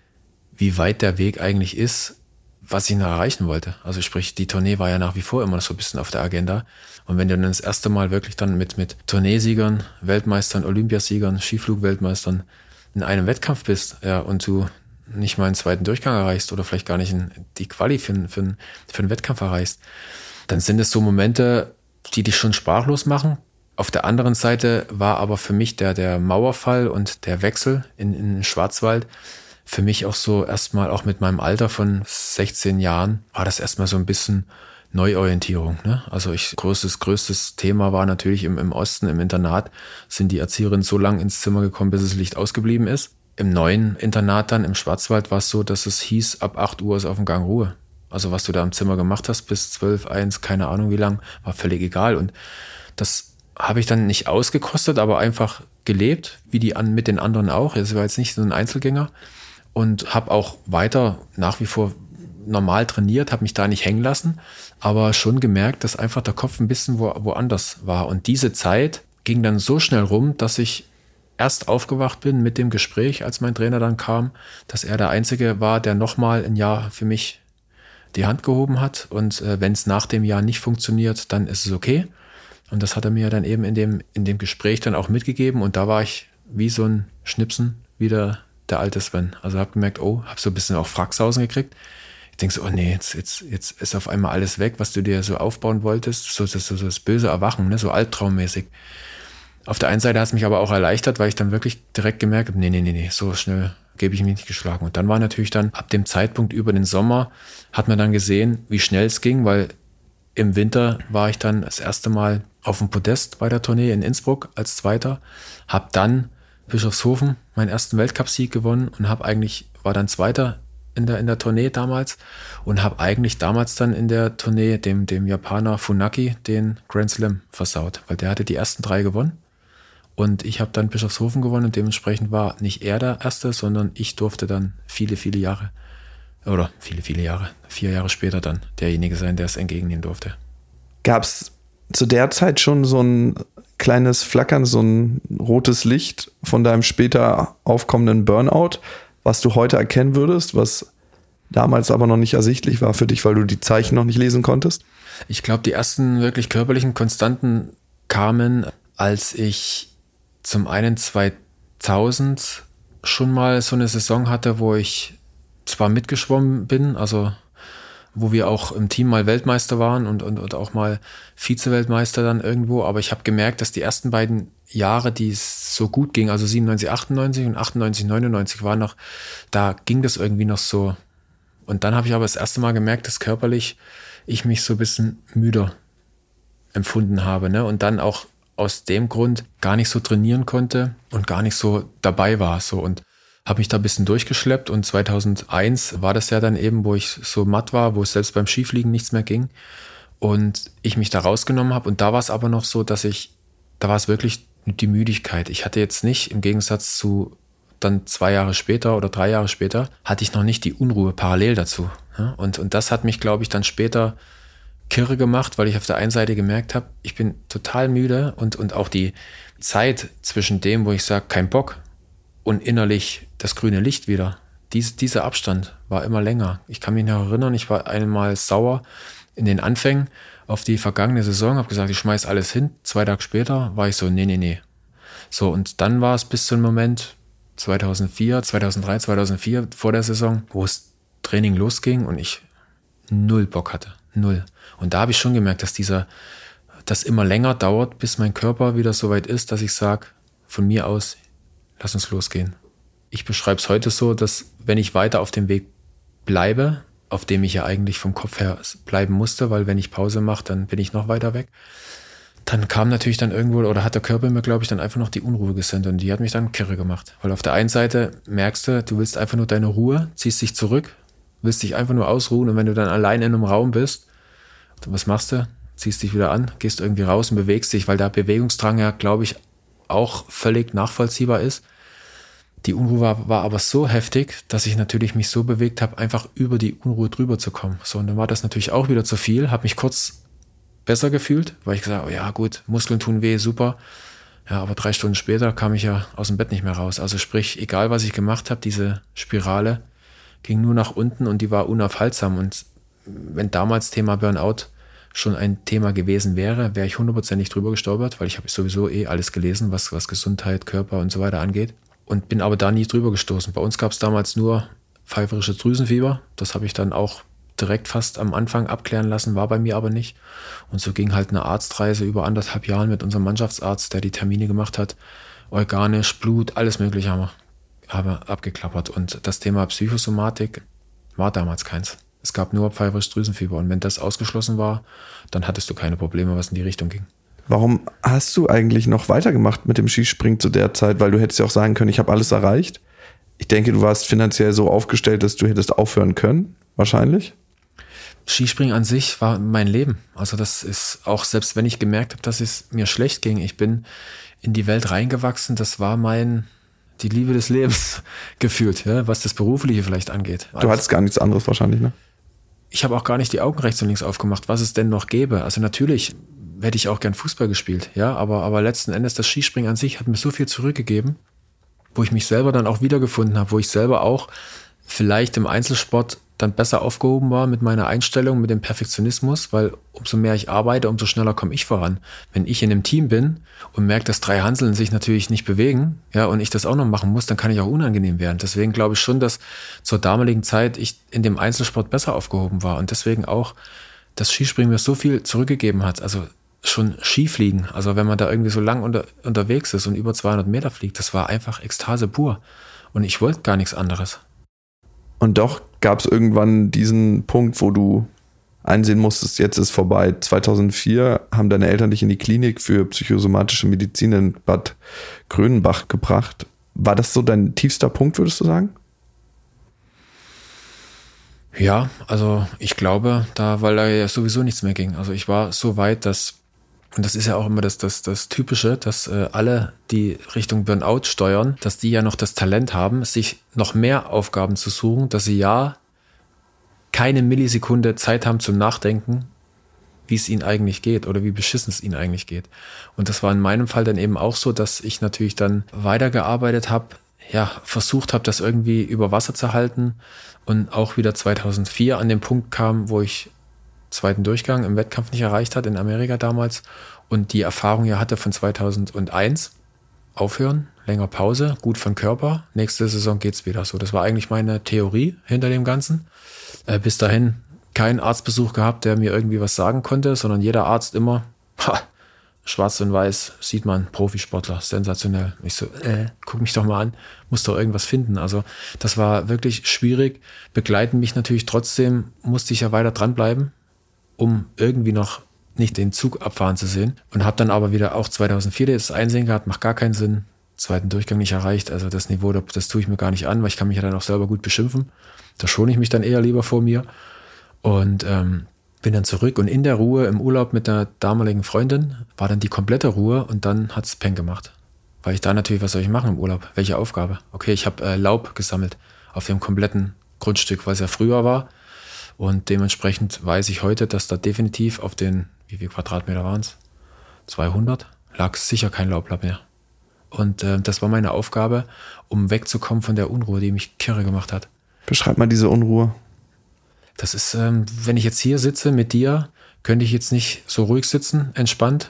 wie weit der Weg eigentlich ist, was ich noch erreichen wollte. Also sprich, die Tournee war ja nach wie vor immer so ein bisschen auf der Agenda. Und wenn du dann das erste Mal wirklich dann mit Tourneesiegern, Weltmeistern, Olympiasiegern, Skiflugweltmeistern in einem Wettkampf bist, ja, und du nicht mal einen zweiten Durchgang erreichst oder vielleicht gar nicht die Quali für einen Wettkampf erreichst, dann sind es so Momente, die dich schon sprachlos machen. Auf der anderen Seite war aber für mich der Mauerfall und der Wechsel in den Schwarzwald für mich auch so erstmal, auch mit meinem Alter von 16 Jahren, war das erstmal so ein bisschen Neuorientierung. Ne? Also größtes Thema war natürlich im Osten, im Internat, sind die Erzieherinnen so lang ins Zimmer gekommen, bis das Licht ausgeblieben ist. Im neuen Internat dann, im Schwarzwald, war es so, dass es hieß, ab 8 Uhr ist auf dem Gang Ruhe. Also was du da im Zimmer gemacht hast, bis 12, 1, keine Ahnung wie lang, war völlig egal. Und das habe ich dann nicht ausgekostet, aber einfach gelebt, wie mit den anderen auch. Es war jetzt nicht so ein Einzelgänger. Und habe auch weiter nach wie vor normal trainiert, habe mich da nicht hängen lassen, aber schon gemerkt, dass einfach der Kopf ein bisschen woanders war. Und diese Zeit ging dann so schnell rum, dass ich erst aufgewacht bin mit dem Gespräch, als mein Trainer dann kam, dass er der Einzige war, der nochmal ein Jahr für mich die Hand gehoben hat. Und wenn es nach dem Jahr nicht funktioniert, dann ist es okay. Und das hat er mir dann eben in dem Gespräch dann auch mitgegeben. Und da war ich wie so ein Schnipsen wieder der alte Sven. Also habe gemerkt, habe so ein bisschen auch Fracksausen gekriegt. Ich denke so, oh nee, jetzt ist auf einmal alles weg, was du dir so aufbauen wolltest. So das böse Erwachen, ne? So albtraummäßig. Auf der einen Seite hat es mich aber auch erleichtert, weil ich dann wirklich direkt gemerkt habe, nee, so schnell gebe ich mich nicht geschlagen. Und dann war natürlich dann ab dem Zeitpunkt über den Sommer, hat man dann gesehen, wie schnell es ging, weil im Winter war ich dann das erste Mal auf dem Podest bei der Tournee in Innsbruck als Zweiter, habe dann Bischofshofen meinen ersten Weltcupsieg gewonnen und war dann Zweiter in der Tournee damals und habe eigentlich damals dann in der Tournee dem Japaner Funaki den Grand Slam versaut, weil der hatte die ersten 3 gewonnen und ich habe dann Bischofshofen gewonnen und dementsprechend war nicht er der Erste, sondern ich durfte dann viele Jahre, 4 Jahre später dann derjenige sein, der es entgegennehmen durfte. Gab es zu der Zeit schon so ein kleines Flackern, so ein rotes Licht von deinem später aufkommenden Burnout, was du heute erkennen würdest, was damals aber noch nicht ersichtlich war für dich, weil du die Zeichen noch nicht lesen konntest? Ich glaube, die ersten wirklich körperlichen Konstanten kamen, als ich zum einen 2000 schon mal so eine Saison hatte, wo ich zwar mitgeschwommen bin, also wo wir auch im Team mal Weltmeister waren und auch mal Vize-Weltmeister dann irgendwo, aber ich habe gemerkt, dass die ersten beiden Jahre, die es so gut ging, also 97, 98 und 98, 99 war noch, da ging das irgendwie noch so. Und dann habe ich aber das erste Mal gemerkt, dass körperlich ich mich so ein bisschen müder empfunden habe, ne? Und dann auch aus dem Grund gar nicht so trainieren konnte und gar nicht so dabei war, so, und habe mich da ein bisschen durchgeschleppt und 2001 war das ja dann eben, wo ich so matt war, wo es selbst beim Skifliegen nichts mehr ging und ich mich da rausgenommen habe und da war es aber noch so, da war es wirklich die Müdigkeit. Ich hatte jetzt nicht, im Gegensatz zu dann 2 Jahre später oder 3 Jahre später, hatte ich noch nicht die Unruhe parallel dazu. Ja? Und das hat mich, glaube ich, dann später kirre gemacht, weil ich auf der einen Seite gemerkt habe, ich bin total müde und auch die Zeit zwischen dem, wo ich sage, kein Bock, und innerlich das grüne Licht wieder. Dieser Abstand war immer länger. Ich kann mich noch erinnern, ich war einmal sauer in den Anfängen auf die vergangene Saison, habe gesagt, ich schmeiß alles hin. 2 Tage später war ich so, nee. So, und dann war es bis zum Moment 2003, 2004 vor der Saison, wo das Training losging und ich 0 Bock hatte. 0. Und da habe ich schon gemerkt, dass das immer länger dauert, bis mein Körper wieder so weit ist, dass ich sage, von mir aus, lass uns losgehen. Ich beschreibe es heute so, dass wenn ich weiter auf dem Weg bleibe, auf dem ich ja eigentlich vom Kopf her bleiben musste, weil wenn ich Pause mache, dann bin ich noch weiter weg, dann kam natürlich dann irgendwo, oder hat der Körper mir, glaube ich, dann einfach noch die Unruhe gesendet und die hat mich dann kirre gemacht. Weil auf der einen Seite merkst du willst einfach nur deine Ruhe, ziehst dich zurück, willst dich einfach nur ausruhen und wenn du dann allein in einem Raum bist, was machst du? Ziehst dich wieder an, gehst irgendwie raus und bewegst dich, weil der Bewegungsdrang ja, glaube ich, auch völlig nachvollziehbar ist. Die Unruhe war aber so heftig, dass ich natürlich mich so bewegt habe, einfach über die Unruhe drüber zu kommen. So, und dann war das natürlich auch wieder zu viel, habe mich kurz besser gefühlt, weil ich gesagt habe, ja gut, Muskeln tun weh, super. Ja, aber 3 Stunden später kam ich ja aus dem Bett nicht mehr raus. Also sprich, egal was ich gemacht habe, diese Spirale ging nur nach unten und die war unaufhaltsam. Und wenn damals Thema Burnout schon ein Thema gewesen wäre, wäre ich 100% drüber gestolpert, weil ich habe sowieso alles gelesen, was Gesundheit, Körper und so weiter angeht. Und bin aber da nie drüber gestoßen. Bei uns gab es damals nur pfeiferische Drüsenfieber. Das habe ich dann auch direkt fast am Anfang abklären lassen, war bei mir aber nicht. Und so ging halt eine Arztreise über 1,5 Jahre mit unserem Mannschaftsarzt, der die Termine gemacht hat. Organisch, Blut, alles Mögliche haben wir abgeklappert. Und das Thema Psychosomatik war damals keins. Es gab nur pfeiferisches Drüsenfieber. Und wenn das ausgeschlossen war, dann hattest du keine Probleme, was in die Richtung ging. Warum hast du eigentlich noch weitergemacht mit dem Skispringen zu der Zeit? Weil du hättest ja auch sagen können, ich habe alles erreicht. Ich denke, du warst finanziell so aufgestellt, dass du hättest aufhören können, wahrscheinlich. Skispringen an sich war mein Leben. Also das ist auch, selbst wenn ich gemerkt habe, dass es mir schlecht ging, ich bin in die Welt reingewachsen, das war die Liebe des Lebens gefühlt, ja, was das Berufliche vielleicht angeht. Du hattest gar nichts anderes wahrscheinlich, ne? Ich habe auch gar nicht die Augen rechts und links aufgemacht, was es denn noch gäbe. Also natürlich hätte ich auch gern Fußball gespielt, ja, aber letzten Endes das Skispringen an sich hat mir so viel zurückgegeben, wo ich mich selber dann auch wiedergefunden habe, wo ich selber auch vielleicht im Einzelsport dann besser aufgehoben war mit meiner Einstellung, mit dem Perfektionismus, weil umso mehr ich arbeite, umso schneller komme ich voran. Wenn ich in einem Team bin und merke, dass 3 Hanseln sich natürlich nicht bewegen, ja, und ich das auch noch machen muss, dann kann ich auch unangenehm werden. Deswegen glaube ich schon, dass zur damaligen Zeit ich in dem Einzelsport besser aufgehoben war und deswegen auch das Skispringen mir so viel zurückgegeben hat. Also schon Skifliegen. Also wenn man da irgendwie so lang unterwegs ist und über 200 Meter fliegt, das war einfach Ekstase pur. Und ich wollte gar nichts anderes. Und doch gab es irgendwann diesen Punkt, wo du einsehen musstest, jetzt ist vorbei. 2004 haben deine Eltern dich in die Klinik für psychosomatische Medizin in Bad Grönenbach gebracht. War das so dein tiefster Punkt, würdest du sagen? Ja, also ich glaube, weil da ja sowieso nichts mehr ging. Also ich war so weit, und das ist ja auch immer das Typische, dass alle, die Richtung Burnout steuern, dass die ja noch das Talent haben, sich noch mehr Aufgaben zu suchen, dass sie ja keine Millisekunde Zeit haben zum Nachdenken, wie es ihnen eigentlich geht oder wie beschissen es ihnen eigentlich geht. Und das war in meinem Fall dann eben auch so, dass ich natürlich dann weitergearbeitet habe, ja, versucht habe, das irgendwie über Wasser zu halten und auch wieder 2004 an den Punkt kam, wo ich zweiten Durchgang im Wettkampf nicht erreicht hat in Amerika damals und die Erfahrung ja hatte von 2001, aufhören, länger Pause, gut für den Körper, nächste Saison geht's wieder so. Das war eigentlich meine Theorie hinter dem Ganzen. Bis dahin keinen Arztbesuch gehabt, der mir irgendwie was sagen konnte, sondern jeder Arzt immer, schwarz und weiß, sieht man, Profisportler, sensationell. Ich so, guck mich doch mal an, muss doch irgendwas finden. Also das war wirklich schwierig, begleiten mich natürlich trotzdem, musste ich ja weiter dranbleiben, um irgendwie noch nicht den Zug abfahren zu sehen. Und habe dann aber wieder auch 2004 das Einsehen gehabt, macht gar keinen Sinn, zweiten Durchgang nicht erreicht. Also das Niveau, das tue ich mir gar nicht an, weil ich kann mich ja dann auch selber gut beschimpfen. Da schone ich mich dann eher lieber vor mir. Und bin dann zurück und in der Ruhe im Urlaub mit der damaligen Freundin war dann die komplette Ruhe und dann hat's Peng gemacht. Weil ich da natürlich, was soll ich machen im Urlaub? Welche Aufgabe? Okay, ich habe Laub gesammelt auf dem kompletten Grundstück, weil es ja früher war. Und dementsprechend weiß ich heute, dass da definitiv auf den, wie viele Quadratmeter waren es? 200? Lag sicher kein Laubblatt mehr. Und das war meine Aufgabe, um wegzukommen von der Unruhe, die mich kirre gemacht hat. Beschreib mal diese Unruhe. Das ist, wenn ich jetzt hier sitze mit dir, könnte ich jetzt nicht so ruhig sitzen, entspannt,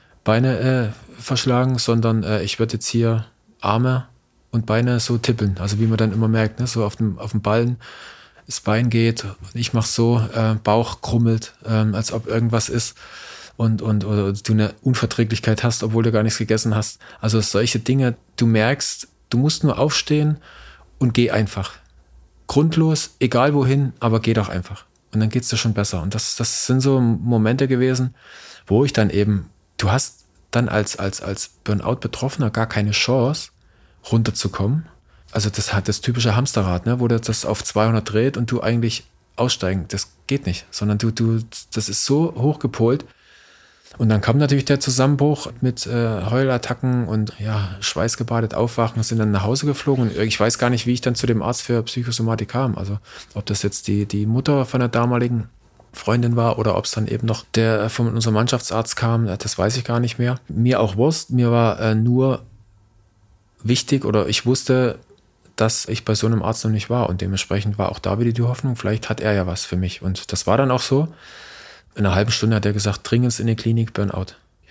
Beine verschlagen, sondern ich würde jetzt hier Arme und Beine so tippeln. Also wie man dann immer merkt, ne? So auf dem Ballen, das Bein geht, ich mache so, Bauch krummelt, als ob irgendwas ist und oder du eine Unverträglichkeit hast, obwohl du gar nichts gegessen hast. Also solche Dinge, du merkst, du musst nur aufstehen und geh einfach. Grundlos, egal wohin, aber geh doch einfach. Und dann geht's dir schon besser. Und das sind so Momente gewesen, wo ich dann eben, du hast dann als Burnout-Betroffener gar keine Chance, runterzukommen. Also das hat das typische Hamsterrad, ne, wo das auf 200 dreht und du eigentlich aussteigen, das geht nicht. Sondern das ist so hochgepolt. Und dann kam natürlich der Zusammenbruch mit Heulattacken und ja, schweißgebadet aufwachen, sind dann nach Hause geflogen. Und ich weiß gar nicht, wie ich dann zu dem Arzt für Psychosomatik kam. Also ob das jetzt die Mutter von der damaligen Freundin war oder ob es dann eben noch der von unserem Mannschaftsarzt kam, das weiß ich gar nicht mehr. Mir auch Wurst, mir war nur wichtig oder ich wusste, dass ich bei so einem Arzt noch nicht war. Und dementsprechend war auch da wieder die Hoffnung, vielleicht hat er ja was für mich. Und das war dann auch so. In einer halben Stunde hat er gesagt, dringend in die Klinik, Burnout.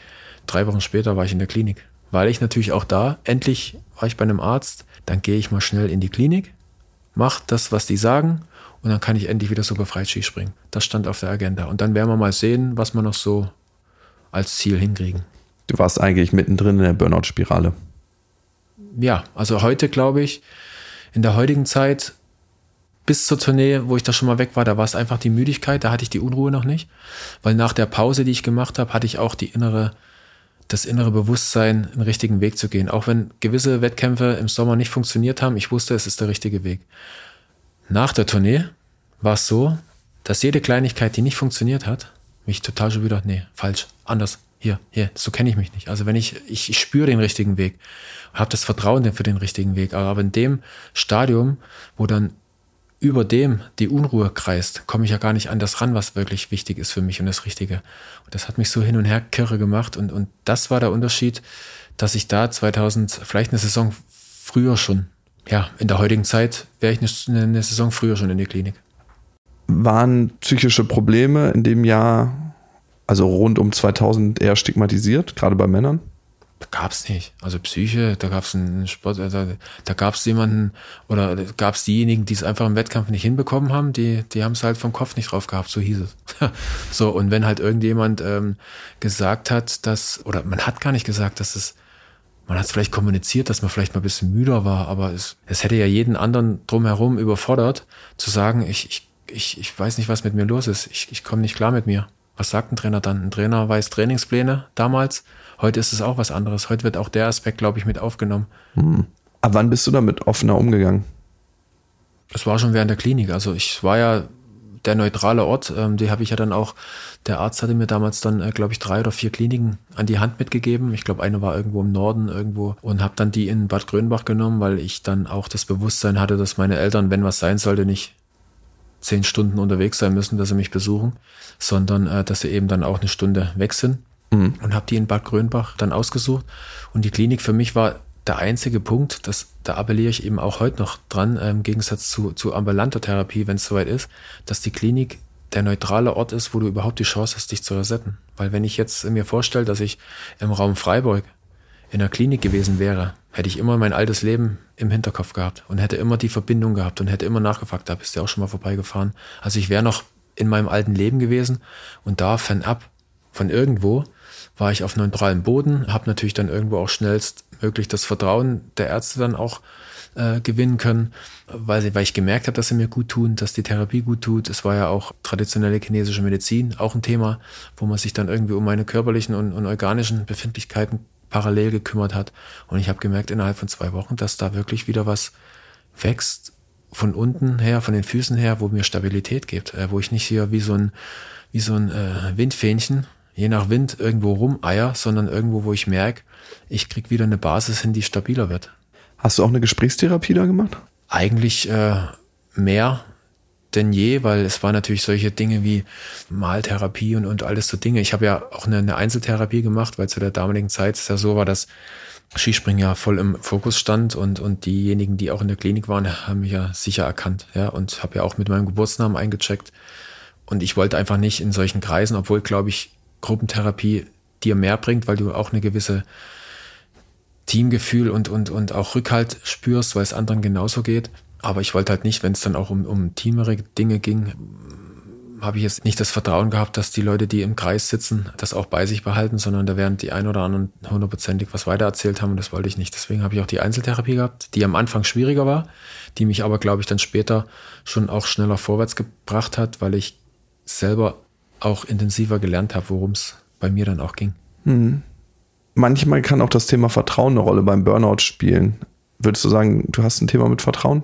3 Wochen später war ich in der Klinik. Weil ich natürlich auch da, endlich war ich bei einem Arzt, dann gehe ich mal schnell in die Klinik, mache das, was die sagen und dann kann ich endlich wieder so befreit Ski springen. Das stand auf der Agenda. Und dann werden wir mal sehen, was wir noch so als Ziel hinkriegen. Du warst eigentlich mittendrin in der Burnout-Spirale. Ja, also heute glaube ich, in der heutigen Zeit, bis zur Tournee, wo ich da schon mal weg war, da war es einfach die Müdigkeit, da hatte ich die Unruhe noch nicht. Weil nach der Pause, die ich gemacht habe, hatte ich auch das innere Bewusstsein, einen richtigen Weg zu gehen. Auch wenn gewisse Wettkämpfe im Sommer nicht funktioniert haben, ich wusste, es ist der richtige Weg. Nach der Tournee war es so, dass jede Kleinigkeit, die nicht funktioniert hat, mich total schon wieder, nee, falsch, anders, hier, so kenne ich mich nicht. Also wenn ich spüre den richtigen Weg, habe das Vertrauen für den richtigen Weg. Aber in dem Stadium, wo dann über dem die Unruhe kreist, komme ich ja gar nicht an das ran, was wirklich wichtig ist für mich und das Richtige. Und das hat mich so hin und her kirre gemacht und das war der Unterschied, dass ich da 2000, vielleicht eine Saison früher schon, ja, in der heutigen Zeit wäre ich eine Saison früher schon in die Klinik. Waren psychische Probleme in dem Jahr, also rund um 2000, eher stigmatisiert, gerade bei Männern? Gab's nicht. Also Psyche, da gab's einen Sport, da gab's jemanden oder gab's diejenigen, die es einfach im Wettkampf nicht hinbekommen haben, die haben es halt vom Kopf nicht drauf gehabt, so hieß es. So, und wenn halt irgendjemand gesagt hat, oder man hat gar nicht gesagt, man hat es vielleicht kommuniziert, dass man vielleicht mal ein bisschen müder war, aber es hätte ja jeden anderen drumherum überfordert, zu sagen, ich weiß nicht, was mit mir los ist, ich komme nicht klar mit mir. Was sagt ein Trainer dann? Ein Trainer weiß Trainingspläne damals. Heute ist es auch was anderes. Heute wird auch der Aspekt, glaube ich, mit aufgenommen. Ab wann bist du damit offener umgegangen? Das war schon während der Klinik. Also ich war ja der neutrale Ort. Die habe ich ja dann auch, der Arzt hatte mir damals dann, glaube ich, 3 oder 4 Kliniken an die Hand mitgegeben. Ich glaube, eine war irgendwo im Norden irgendwo und habe dann die in Bad Grönbach genommen, weil ich dann auch das Bewusstsein hatte, dass meine Eltern, wenn was sein sollte, nicht 10 Stunden unterwegs sein müssen, dass sie mich besuchen, sondern dass sie eben dann auch eine Stunde weg sind. Und habe die in Bad Grönbach dann ausgesucht. Und die Klinik für mich war der einzige Punkt, da appelliere ich eben auch heute noch dran, im Gegensatz zu ambulanter Therapie, wenn es soweit ist, dass die Klinik der neutrale Ort ist, wo du überhaupt die Chance hast, dich zu resetten. Weil wenn ich jetzt mir vorstelle, dass ich im Raum Freiburg in der Klinik gewesen wäre, hätte ich immer mein altes Leben im Hinterkopf gehabt und hätte immer die Verbindung gehabt und hätte immer nachgefragt, da bist du auch schon mal vorbeigefahren. Also ich wäre noch in meinem alten Leben gewesen und da fernab von irgendwo war ich auf neutralem Boden, habe natürlich dann irgendwo auch schnellstmöglich das Vertrauen der Ärzte dann auch gewinnen können, weil ich gemerkt habe, dass sie mir gut tun, dass die Therapie gut tut. Es war ja auch traditionelle chinesische Medizin, auch ein Thema, wo man sich dann irgendwie um meine körperlichen und organischen Befindlichkeiten parallel gekümmert hat. Und ich habe gemerkt innerhalb von 2 Wochen, dass da wirklich wieder was wächst von unten her, von den Füßen her, wo mir Stabilität gibt, wo ich nicht hier wie so ein Windfähnchen, je nach Wind irgendwo rumeier, sondern irgendwo, wo ich merke, ich krieg wieder eine Basis hin, die stabiler wird. Hast du auch eine Gesprächstherapie da gemacht? Eigentlich mehr denn je, weil es waren natürlich solche Dinge wie Maltherapie und alles so Dinge. Ich habe ja auch eine Einzeltherapie gemacht, weil zu der damaligen Zeit es ja so war, dass Skispringen ja voll im Fokus stand und diejenigen, die auch in der Klinik waren, haben mich ja sicher erkannt, ja, und habe ja auch mit meinem Geburtsnamen eingecheckt. Und ich wollte einfach nicht in solchen Kreisen, obwohl, glaube ich, Gruppentherapie dir mehr bringt, weil du auch eine gewisse Teamgefühl und auch Rückhalt spürst, weil es anderen genauso geht. Aber ich wollte halt nicht, wenn es dann auch um teamere Dinge ging, habe ich jetzt nicht das Vertrauen gehabt, dass die Leute, die im Kreis sitzen, das auch bei sich behalten, sondern da werden die ein oder anderen 100%ig was weitererzählt haben und das wollte ich nicht. Deswegen habe ich auch die Einzeltherapie gehabt, die am Anfang schwieriger war, die mich aber, glaube ich, dann später schon auch schneller vorwärts gebracht hat, weil ich selber auch intensiver gelernt habe, worum es bei mir dann auch ging. Manchmal kann auch das Thema Vertrauen eine Rolle beim Burnout spielen. Würdest du sagen, du hast ein Thema mit Vertrauen?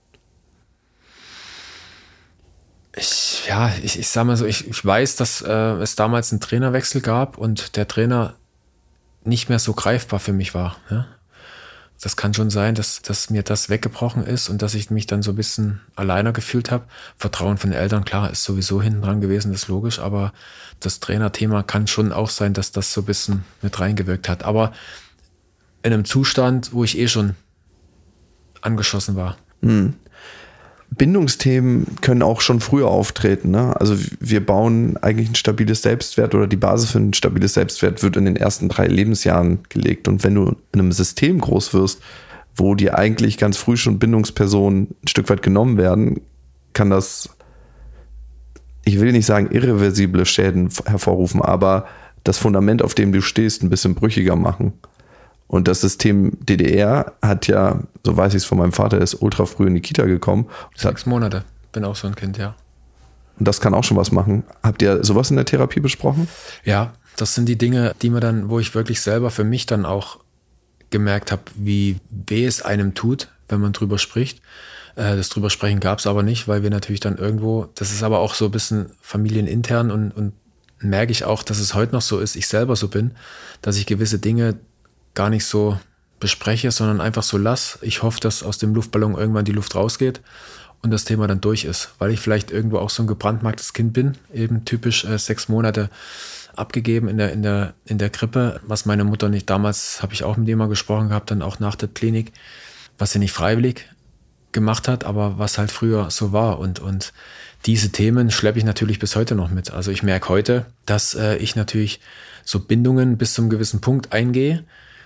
Ich sag mal so, ich weiß, dass es damals einen Trainerwechsel gab und der Trainer nicht mehr so greifbar für mich war. Ja? Das kann schon sein, dass mir das weggebrochen ist und dass ich mich dann so ein bisschen alleiner gefühlt habe. Vertrauen von den Eltern, klar, ist sowieso hinten dran gewesen, das ist logisch, aber das Trainerthema kann schon auch sein, dass das so ein bisschen mit reingewirkt hat. Aber in einem Zustand, wo ich schon angeschossen war. Bindungsthemen können auch schon früher auftreten, ne? Also wir bauen eigentlich ein stabiles Selbstwert oder die Basis für ein stabiles Selbstwert wird in den ersten 3 Lebensjahren gelegt. Und wenn du in einem System groß wirst, wo dir eigentlich ganz früh schon Bindungspersonen ein Stück weit genommen werden, kann das, ich will nicht sagen irreversible Schäden hervorrufen, aber das Fundament, auf dem du stehst, ein bisschen brüchiger machen. Und das System DDR hat ja, so weiß ich es von meinem Vater, ist ultra früh in die Kita gekommen. 6 Monate, bin auch so ein Kind, ja. Und das kann auch schon was machen. Habt ihr sowas in der Therapie besprochen? Ja, das sind die Dinge, wo ich wirklich selber für mich dann auch gemerkt habe, wie weh es einem tut, wenn man drüber spricht. Das drüber sprechen gab es aber nicht, weil wir natürlich dann irgendwo, das ist aber auch so ein bisschen familienintern und merke ich auch, dass es heute noch so ist, ich selber so bin, dass ich gewisse Dinge gar nicht so bespreche, sondern einfach so lasse. Ich hoffe, dass aus dem Luftballon irgendwann die Luft rausgeht und das Thema dann durch ist, weil ich vielleicht irgendwo auch so ein gebrandmarktes Kind bin, eben typisch 6 Monate abgegeben in der Krippe, was meine Mutter nicht, damals habe ich auch mit ihr mal gesprochen gehabt, dann auch nach der Klinik, was sie nicht freiwillig gemacht hat, aber was halt früher so war und diese Themen schleppe ich natürlich bis heute noch mit. Also ich merke heute, dass ich natürlich so Bindungen bis zum gewissen Punkt eingehe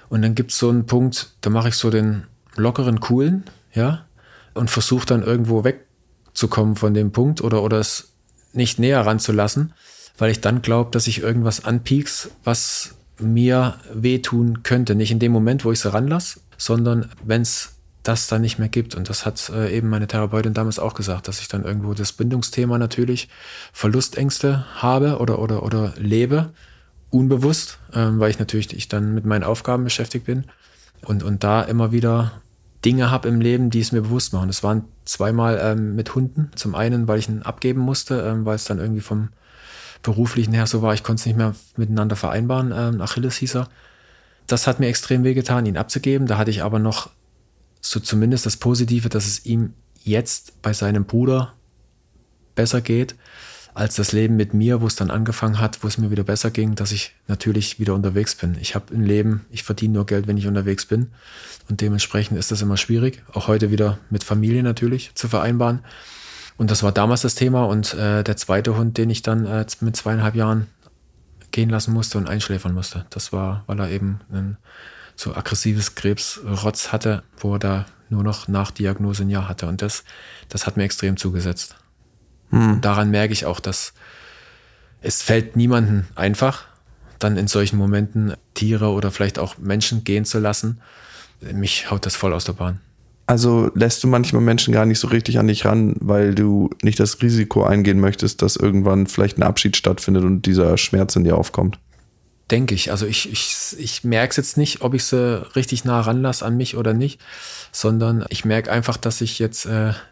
Und dann gibt es so einen Punkt, da mache ich so den lockeren, coolen, ja, und versuche dann irgendwo wegzukommen von dem Punkt oder es nicht näher ranzulassen, weil ich dann glaube, dass ich irgendwas anpiekst, was mir wehtun könnte. Nicht in dem Moment, wo ich es ranlasse, sondern wenn es das dann nicht mehr gibt. Und das hat eben meine Therapeutin damals auch gesagt, dass ich dann irgendwo das Bindungsthema natürlich, Verlustängste habe oder lebe, unbewusst, weil ich dann mit meinen Aufgaben beschäftigt bin und da immer wieder Dinge habe im Leben, die es mir bewusst machen. Es waren zweimal mit Hunden. Zum einen, weil ich ihn abgeben musste, weil es dann irgendwie vom Beruflichen her so war, ich konnte es nicht mehr miteinander vereinbaren. Achilles hieß er. Das hat mir extrem wehgetan, ihn abzugeben. Da hatte ich aber noch so zumindest das Positive, dass es ihm jetzt bei seinem Bruder besser geht, als das Leben mit mir, wo es dann angefangen hat, wo es mir wieder besser ging, dass ich natürlich wieder unterwegs bin. Ich habe im Leben, ich verdiene nur Geld, wenn ich unterwegs bin. Und dementsprechend ist das immer schwierig, auch heute wieder mit Familie natürlich zu vereinbaren. Und das war damals das Thema. Und der zweite Hund, den ich dann mit 2,5 Jahren gehen lassen musste und einschläfern musste, das war, weil er eben ein so aggressives Krebsrotz hatte, wo er da nur noch nach Diagnose ein Jahr hatte. Und das hat mir extrem zugesetzt. Und daran merke ich auch, dass es fällt niemandem einfach, dann in solchen Momenten Tiere oder vielleicht auch Menschen gehen zu lassen. Mich haut das voll aus der Bahn. Also lässt du manchmal Menschen gar nicht so richtig an dich ran, weil du nicht das Risiko eingehen möchtest, dass irgendwann vielleicht ein Abschied stattfindet und dieser Schmerz in dir aufkommt? Denke ich. Also ich merke es jetzt nicht, ob ich sie richtig nah ranlasse an mich oder nicht, sondern ich merke einfach, dass ich jetzt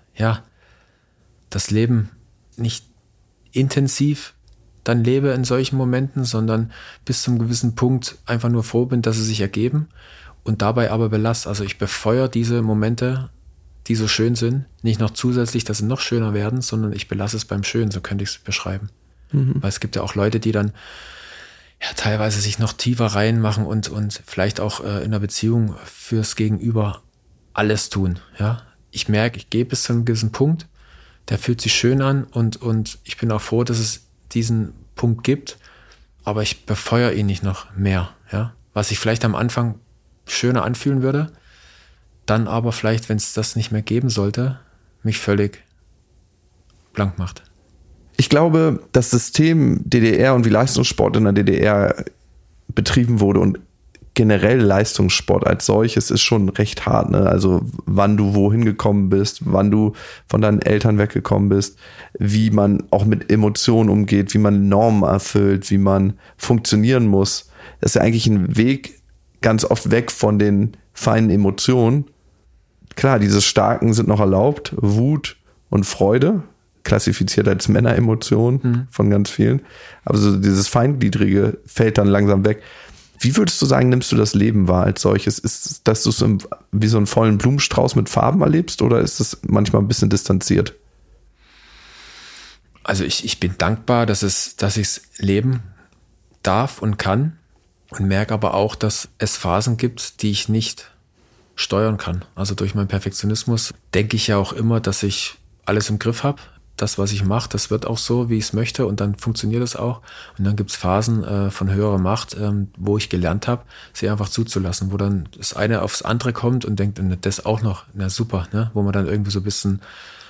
das Leben nicht intensiv dann lebe in solchen Momenten, sondern bis zum gewissen Punkt einfach nur froh bin, dass sie sich ergeben und dabei aber belasse. Also ich befeuere diese Momente, die so schön sind, nicht noch zusätzlich, dass sie noch schöner werden, sondern ich belasse es beim Schönen, so könnte ich es beschreiben. Weil es gibt ja auch Leute, die dann teilweise sich noch tiefer reinmachen und vielleicht auch in einer Beziehung fürs Gegenüber alles tun. Ja? Ich merke, ich gehe bis zu einem gewissen Punkt, der fühlt sich schön an und ich bin auch froh, dass es diesen Punkt gibt, aber ich befeuere ihn nicht noch mehr. Ja? Was sich vielleicht am Anfang schöner anfühlen würde, dann aber vielleicht, wenn es das nicht mehr geben sollte, mich völlig blank macht. Ich glaube, das System DDR und wie Leistungssport in der DDR betrieben wurde und generell Leistungssport als solches ist schon recht hart. Ne? Also wann du wohin gekommen bist, wann du von deinen Eltern weggekommen bist, wie man auch mit Emotionen umgeht, wie man Normen erfüllt, wie man funktionieren muss. Das ist ja eigentlich ein Weg ganz oft weg von den feinen Emotionen. Klar, diese starken sind noch erlaubt, Wut und Freude, klassifiziert als Männeremotionen von ganz vielen. Aber so dieses Feingliedrige fällt dann langsam weg. Wie würdest du sagen, nimmst du das Leben wahr als solches? Ist es, dass du es wie so einen vollen Blumenstrauß mit Farben erlebst oder ist es manchmal ein bisschen distanziert? Also ich bin dankbar, dass ich es leben darf und kann und merke aber auch, dass es Phasen gibt, die ich nicht steuern kann. Also durch meinen Perfektionismus denke ich ja auch immer, dass ich alles im Griff habe. Das, was ich mache, das wird auch so, wie ich es möchte und dann funktioniert es auch. Und dann gibt es Phasen von höherer Macht, wo ich gelernt habe, sie einfach zuzulassen, wo dann das eine aufs andere kommt und denkt, das auch noch, na super, ne? Wo man dann irgendwie so ein bisschen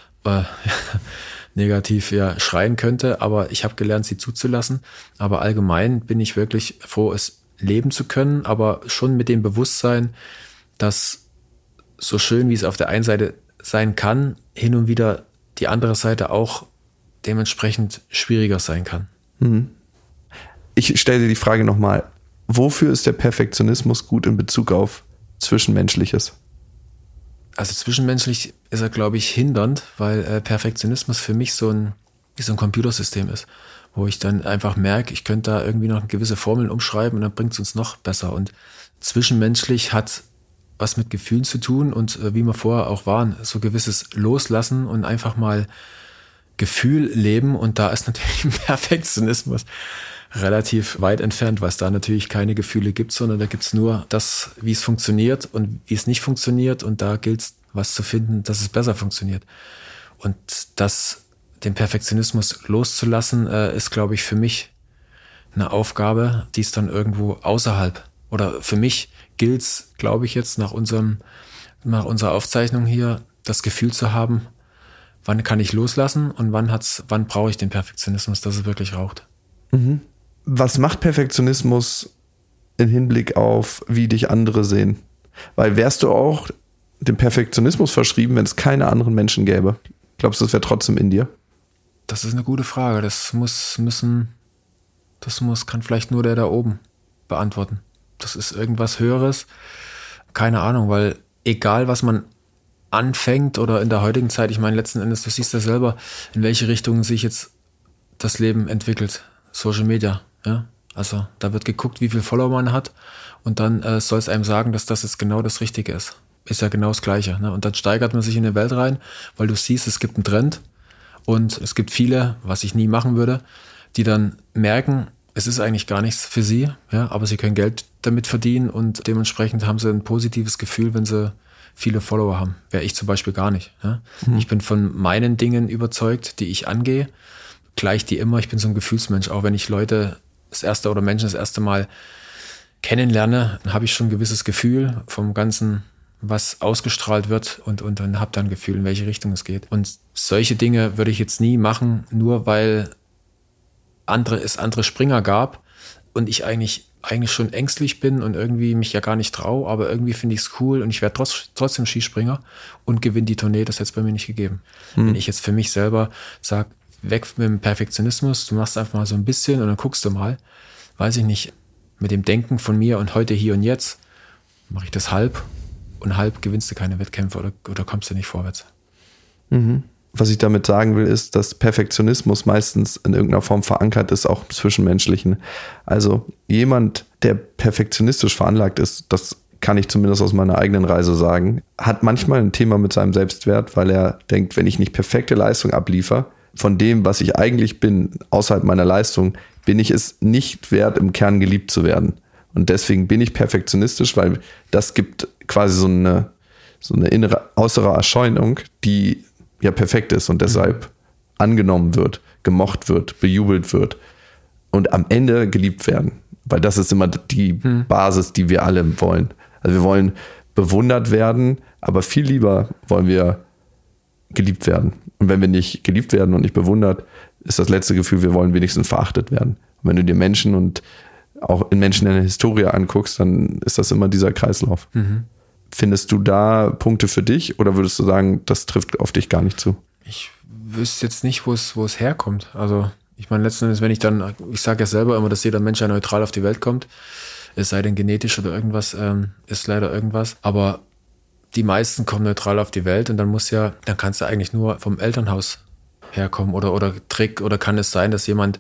negativ schreien könnte. Aber ich habe gelernt, sie zuzulassen. Aber allgemein bin ich wirklich froh, es leben zu können, aber schon mit dem Bewusstsein, dass so schön, wie es auf der einen Seite sein kann, hin und wieder die andere Seite auch dementsprechend schwieriger sein kann. Ich stelle dir die Frage nochmal, wofür ist der Perfektionismus gut in Bezug auf Zwischenmenschliches? Also zwischenmenschlich ist er, glaube ich, hindernd, weil Perfektionismus für mich wie so ein Computersystem ist, wo ich dann einfach merke, ich könnte da irgendwie noch gewisse Formeln umschreiben und dann bringt es uns noch besser. Und zwischenmenschlich hat was mit Gefühlen zu tun und wie wir vorher auch waren, so gewisses Loslassen und einfach mal Gefühl leben und da ist natürlich Perfektionismus relativ weit entfernt, weil es da natürlich keine Gefühle gibt, sondern da gibt es nur das, wie es funktioniert und wie es nicht funktioniert und da gilt es, was zu finden, dass es besser funktioniert. Und den Perfektionismus loszulassen, ist, glaube ich, für mich eine Aufgabe, die es dann irgendwo außerhalb Oder für mich gilt's, glaube ich, jetzt nach unserer Aufzeichnung hier, das Gefühl zu haben, wann kann ich loslassen und wann brauche ich den Perfektionismus, dass es wirklich raucht. Mhm. Was macht Perfektionismus im Hinblick auf, wie dich andere sehen? Weil wärst du auch dem Perfektionismus verschrieben, wenn es keine anderen Menschen gäbe? Glaubst du, das wäre trotzdem in dir? Das ist eine gute Frage. Kann vielleicht nur der da oben beantworten. Das ist irgendwas Höheres. Keine Ahnung, weil egal, was man anfängt oder in der heutigen Zeit, ich meine, letzten Endes, du siehst ja selber, in welche Richtung sich jetzt das Leben entwickelt. Social Media, ja. Also da wird geguckt, wie viel Follower man hat und dann soll es einem sagen, dass das jetzt genau das Richtige ist. Ist ja genau das Gleiche. Ne? Und dann steigert man sich in eine Welt rein, weil du siehst, es gibt einen Trend und es gibt viele, was ich nie machen würde, die dann merken, es ist eigentlich gar nichts für sie, ja, aber sie können Geld damit verdienen und dementsprechend haben sie ein positives Gefühl, wenn sie viele Follower haben. Wäre ich zum Beispiel gar nicht. Ja? Ich bin von meinen Dingen überzeugt, die ich angehe, gleich die immer. Ich bin so ein Gefühlsmensch. Auch wenn ich Menschen das erste Mal kennenlerne, dann habe ich schon ein gewisses Gefühl vom Ganzen, was ausgestrahlt wird und dann habe dann ein Gefühl, in welche Richtung es geht. Und solche Dinge würde ich jetzt nie machen, nur weil es andere Springer gab und ich eigentlich schon ängstlich bin und irgendwie mich ja gar nicht traue, aber irgendwie finde ich es cool und ich werde trotzdem Skispringer und gewinne die Tournee, das hätte es bei mir nicht gegeben. Wenn ich jetzt für mich selber sage, weg mit dem Perfektionismus, du machst einfach mal so ein bisschen und dann guckst du mal, weiß ich nicht, mit dem Denken von mir und heute, hier und jetzt, mache ich das halb und halb gewinnst du keine Wettkämpfe oder kommst du nicht vorwärts. Mhm. Was ich damit sagen will, ist, dass Perfektionismus meistens in irgendeiner Form verankert ist, auch im Zwischenmenschlichen. Also jemand, der perfektionistisch veranlagt ist, das kann ich zumindest aus meiner eigenen Reise sagen, hat manchmal ein Thema mit seinem Selbstwert, weil er denkt, wenn ich nicht perfekte Leistung abliefere, von dem, was ich eigentlich bin, außerhalb meiner Leistung, bin ich es nicht wert, im Kern geliebt zu werden. Und deswegen bin ich perfektionistisch, weil das gibt quasi so eine innere, äußere Erscheinung, die ja perfekt ist und deshalb angenommen wird, gemocht wird, bejubelt wird und am Ende geliebt werden. Weil das ist immer die Basis, die wir alle wollen. Also wir wollen bewundert werden, aber viel lieber wollen wir geliebt werden. Und wenn wir nicht geliebt werden und nicht bewundert, ist das letzte Gefühl, wir wollen wenigstens verachtet werden. Und wenn du dir Menschen und auch in Menschen in der Historie anguckst, dann ist das immer dieser Kreislauf. Findest du da Punkte für dich oder würdest du sagen, das trifft auf dich gar nicht zu? Ich wüsste jetzt nicht, wo es herkommt. Also ich meine, letzten Endes, ich sage ja selber immer, dass jeder Mensch ja neutral auf die Welt kommt, es sei denn genetisch oder irgendwas, ist leider irgendwas, aber die meisten kommen neutral auf die Welt und dann kannst du eigentlich nur vom Elternhaus herkommen oder kann es sein, dass jemand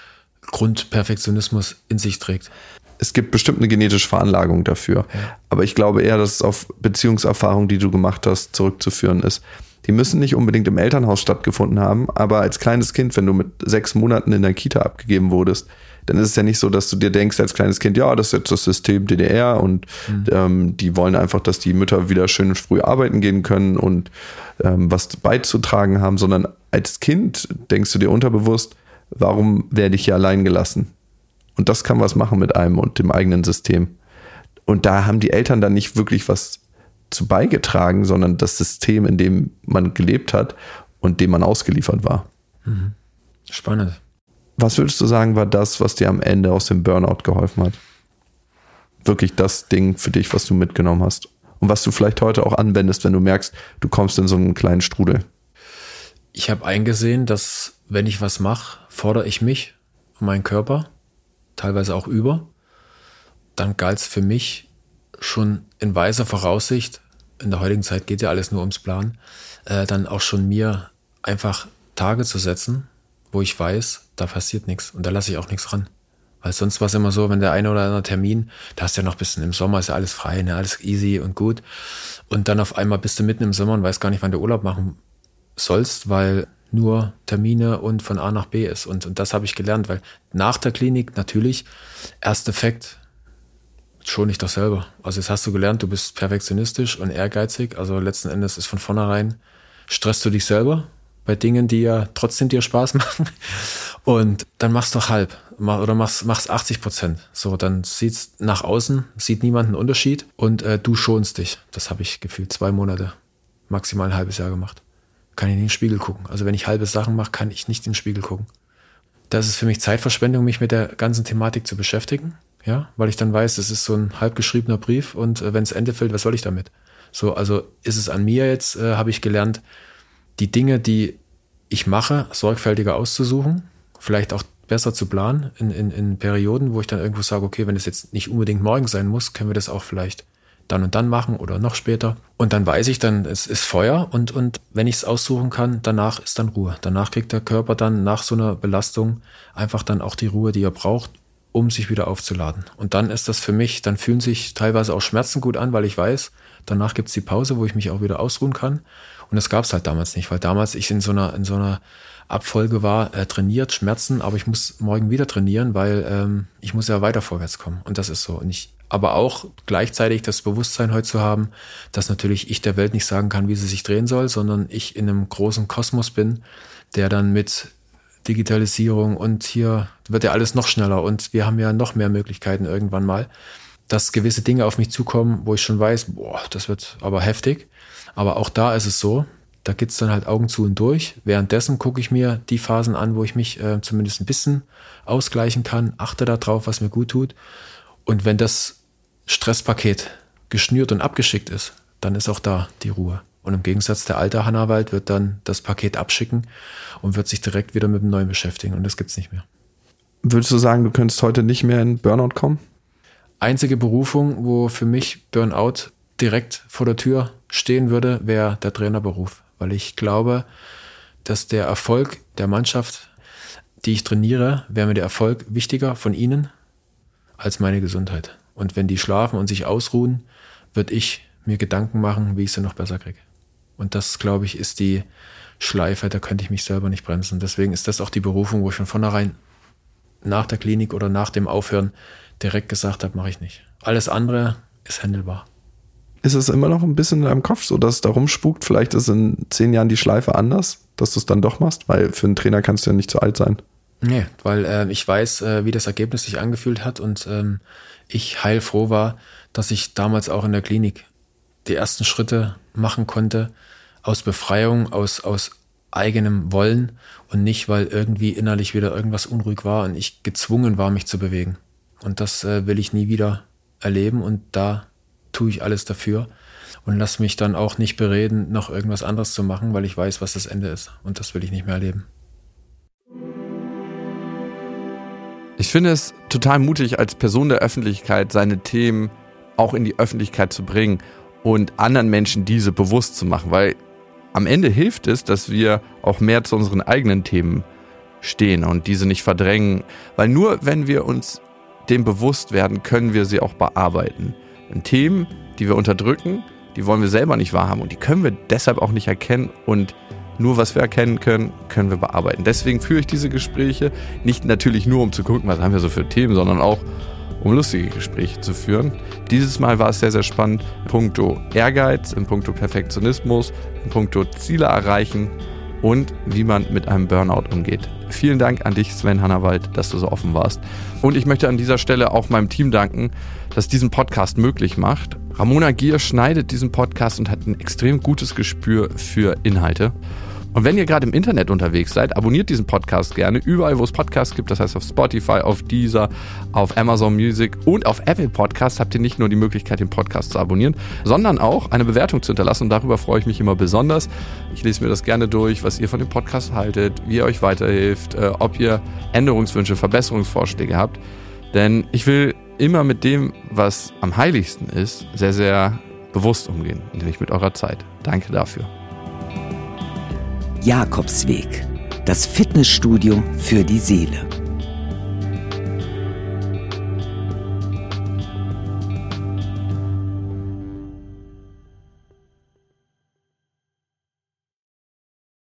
Grundperfektionismus in sich trägt? Es gibt bestimmt eine genetische Veranlagung dafür. Ja. Aber ich glaube eher, dass es auf Beziehungserfahrungen, die du gemacht hast, zurückzuführen ist. Die müssen nicht unbedingt im Elternhaus stattgefunden haben, aber als kleines Kind, wenn du mit 6 Monaten in der Kita abgegeben wurdest, dann ist es ja nicht so, dass du dir denkst als kleines Kind, ja, das ist jetzt das System DDR und die wollen einfach, dass die Mütter wieder schön früh arbeiten gehen können und was beizutragen haben, sondern als Kind denkst du dir unterbewusst, warum werde ich hier allein gelassen? Und das kann was machen mit einem und dem eigenen System. Und da haben die Eltern dann nicht wirklich was zu beigetragen, sondern das System, in dem man gelebt hat und dem man ausgeliefert war. Spannend. Was würdest du sagen, war das, was dir am Ende aus dem Burnout geholfen hat? Wirklich das Ding für dich, was du mitgenommen hast. Und was du vielleicht heute auch anwendest, wenn du merkst, du kommst in so einen kleinen Strudel. Ich habe eingesehen, dass wenn ich was mache, fordere ich mich und meinen Körper teilweise auch über. Dann galt es für mich schon in weiser Voraussicht, in der heutigen Zeit geht ja alles nur ums Plan, dann auch schon mir einfach Tage zu setzen, wo ich weiß, da passiert nichts und da lasse ich auch nichts ran. Weil sonst war es immer so, wenn der eine oder andere Termin, da hast du ja noch ein bisschen im Sommer, ist ja alles frei, ne, alles easy und gut. Und dann auf einmal bist du mitten im Sommer und weißt gar nicht, wann du Urlaub machen sollst, weil nur Termine und von A nach B ist. Und das habe ich gelernt, weil nach der Klinik natürlich, Ersteffekt, schon nicht doch selber. Also jetzt hast du gelernt, du bist perfektionistisch und ehrgeizig. Also letzten Endes ist von vornherein, stresst du dich selber bei Dingen, die ja trotzdem dir Spaß machen. Und dann machst du halb. mach's 80%. So, dann sieht's nach außen, sieht niemand einen Unterschied und du schonst dich. Das habe ich gefühlt 2 Monate, maximal ein halbes Jahr gemacht. Kann ich nicht in den Spiegel gucken. Also wenn ich halbe Sachen mache, kann ich nicht in den Spiegel gucken. Das ist für mich Zeitverschwendung, mich mit der ganzen Thematik zu beschäftigen. Ja, weil ich dann weiß, das ist so ein halb geschriebener Brief und wenn es Ende fällt, was soll ich damit? So, also ist es an mir jetzt, habe ich gelernt, die Dinge, die ich mache, sorgfältiger auszusuchen, vielleicht auch besser zu planen in Perioden, wo ich dann irgendwo sage, okay, wenn es jetzt nicht unbedingt morgen sein muss, können wir das auch vielleicht dann und dann machen oder noch später. Und dann weiß ich dann, es ist Feuer und wenn ich es aussuchen kann, danach ist dann Ruhe. Danach kriegt der Körper dann nach so einer Belastung einfach dann auch die Ruhe, die er braucht, um sich wieder aufzuladen. Und dann ist das für mich, dann fühlen sich teilweise auch Schmerzen gut an, weil ich weiß, danach gibt es die Pause, wo ich mich auch wieder ausruhen kann. Und das gab es halt damals nicht, weil damals ich in so einer Abfolge war, trainiert, Schmerzen, aber ich muss morgen wieder trainieren, weil ich muss ja weiter vorwärts kommen. Und das ist so. Und aber auch gleichzeitig das Bewusstsein heute zu haben, dass natürlich ich der Welt nicht sagen kann, wie sie sich drehen soll, sondern ich in einem großen Kosmos bin, der dann mit Digitalisierung und hier wird ja alles noch schneller und wir haben ja noch mehr Möglichkeiten irgendwann mal, dass gewisse Dinge auf mich zukommen, wo ich schon weiß, das wird aber heftig. Aber auch da ist es so, da gibt's dann halt Augen zu und durch. Währenddessen gucke ich mir die Phasen an, wo ich mich zumindest ein bisschen ausgleichen kann, achte darauf, was mir gut tut. Und wenn das Stresspaket geschnürt und abgeschickt ist, dann ist auch da die Ruhe. Und im Gegensatz der alte Hannawald wird dann das Paket abschicken und wird sich direkt wieder mit dem Neuen beschäftigen. Und das gibt's nicht mehr. Würdest du sagen, du könntest heute nicht mehr in Burnout kommen? Einzige Berufung, wo für mich Burnout direkt vor der Tür stehen würde, wäre der Trainerberuf. Weil ich glaube, dass der Erfolg der Mannschaft, die ich trainiere, wäre mir der Erfolg wichtiger von ihnen als meine Gesundheit. Und wenn die schlafen und sich ausruhen, würde ich mir Gedanken machen, wie ich sie noch besser kriege. Und das, glaube ich, ist die Schleife, da könnte ich mich selber nicht bremsen. Deswegen ist das auch die Berufung, wo ich von vornherein nach der Klinik oder nach dem Aufhören direkt gesagt habe, mache ich nicht. Alles andere ist handelbar. Ist es immer noch ein bisschen in deinem Kopf so, dass es da rumspukt? Vielleicht ist in 10 Jahren die Schleife anders, dass du es dann doch machst? Weil für einen Trainer kannst du ja nicht zu alt sein. Nee, weil ich weiß, wie das Ergebnis sich angefühlt hat und ich heilfroh war, dass ich damals auch in der Klinik die ersten Schritte machen konnte aus Befreiung, aus eigenem Wollen und nicht, weil irgendwie innerlich wieder irgendwas unruhig war und ich gezwungen war, mich zu bewegen. Und das will ich nie wieder erleben und da tue ich alles dafür und lasse mich dann auch nicht bereden, noch irgendwas anderes zu machen, weil ich weiß, was das Ende ist und das will ich nicht mehr erleben. Ich finde es total mutig, als Person der Öffentlichkeit seine Themen auch in die Öffentlichkeit zu bringen und anderen Menschen diese bewusst zu machen, weil am Ende hilft es, dass wir auch mehr zu unseren eigenen Themen stehen und diese nicht verdrängen, weil nur wenn wir uns dem bewusst werden, können wir sie auch bearbeiten. Und Themen, die wir unterdrücken, die wollen wir selber nicht wahrhaben und die können wir deshalb auch nicht erkennen und nur was wir erkennen können, können wir bearbeiten. Deswegen führe ich diese Gespräche nicht natürlich nur, um zu gucken, was haben wir so für Themen, sondern auch, um lustige Gespräche zu führen. Dieses Mal war es sehr, sehr spannend in puncto Ehrgeiz, in puncto Perfektionismus, in puncto Ziele erreichen und wie man mit einem Burnout umgeht. Vielen Dank an dich, Sven Hannawald, dass du so offen warst. Und ich möchte an dieser Stelle auch meinem Team danken, das diesen Podcast möglich macht. Ramona Gier schneidet diesen Podcast und hat ein extrem gutes Gespür für Inhalte. Und wenn ihr gerade im Internet unterwegs seid, abonniert diesen Podcast gerne überall, wo es Podcasts gibt. Das heißt auf Spotify, auf Deezer, auf Amazon Music und auf Apple Podcasts habt ihr nicht nur die Möglichkeit, den Podcast zu abonnieren, sondern auch eine Bewertung zu hinterlassen. Und darüber freue ich mich immer besonders. Ich lese mir das gerne durch, was ihr von dem Podcast haltet, wie ihr euch weiterhilft, ob ihr Änderungswünsche, Verbesserungsvorschläge habt. Denn ich will immer mit dem, was am heiligsten ist, sehr, sehr bewusst umgehen, nämlich mit eurer Zeit. Danke dafür. Jakobsweg, das Fitnessstudio für die Seele.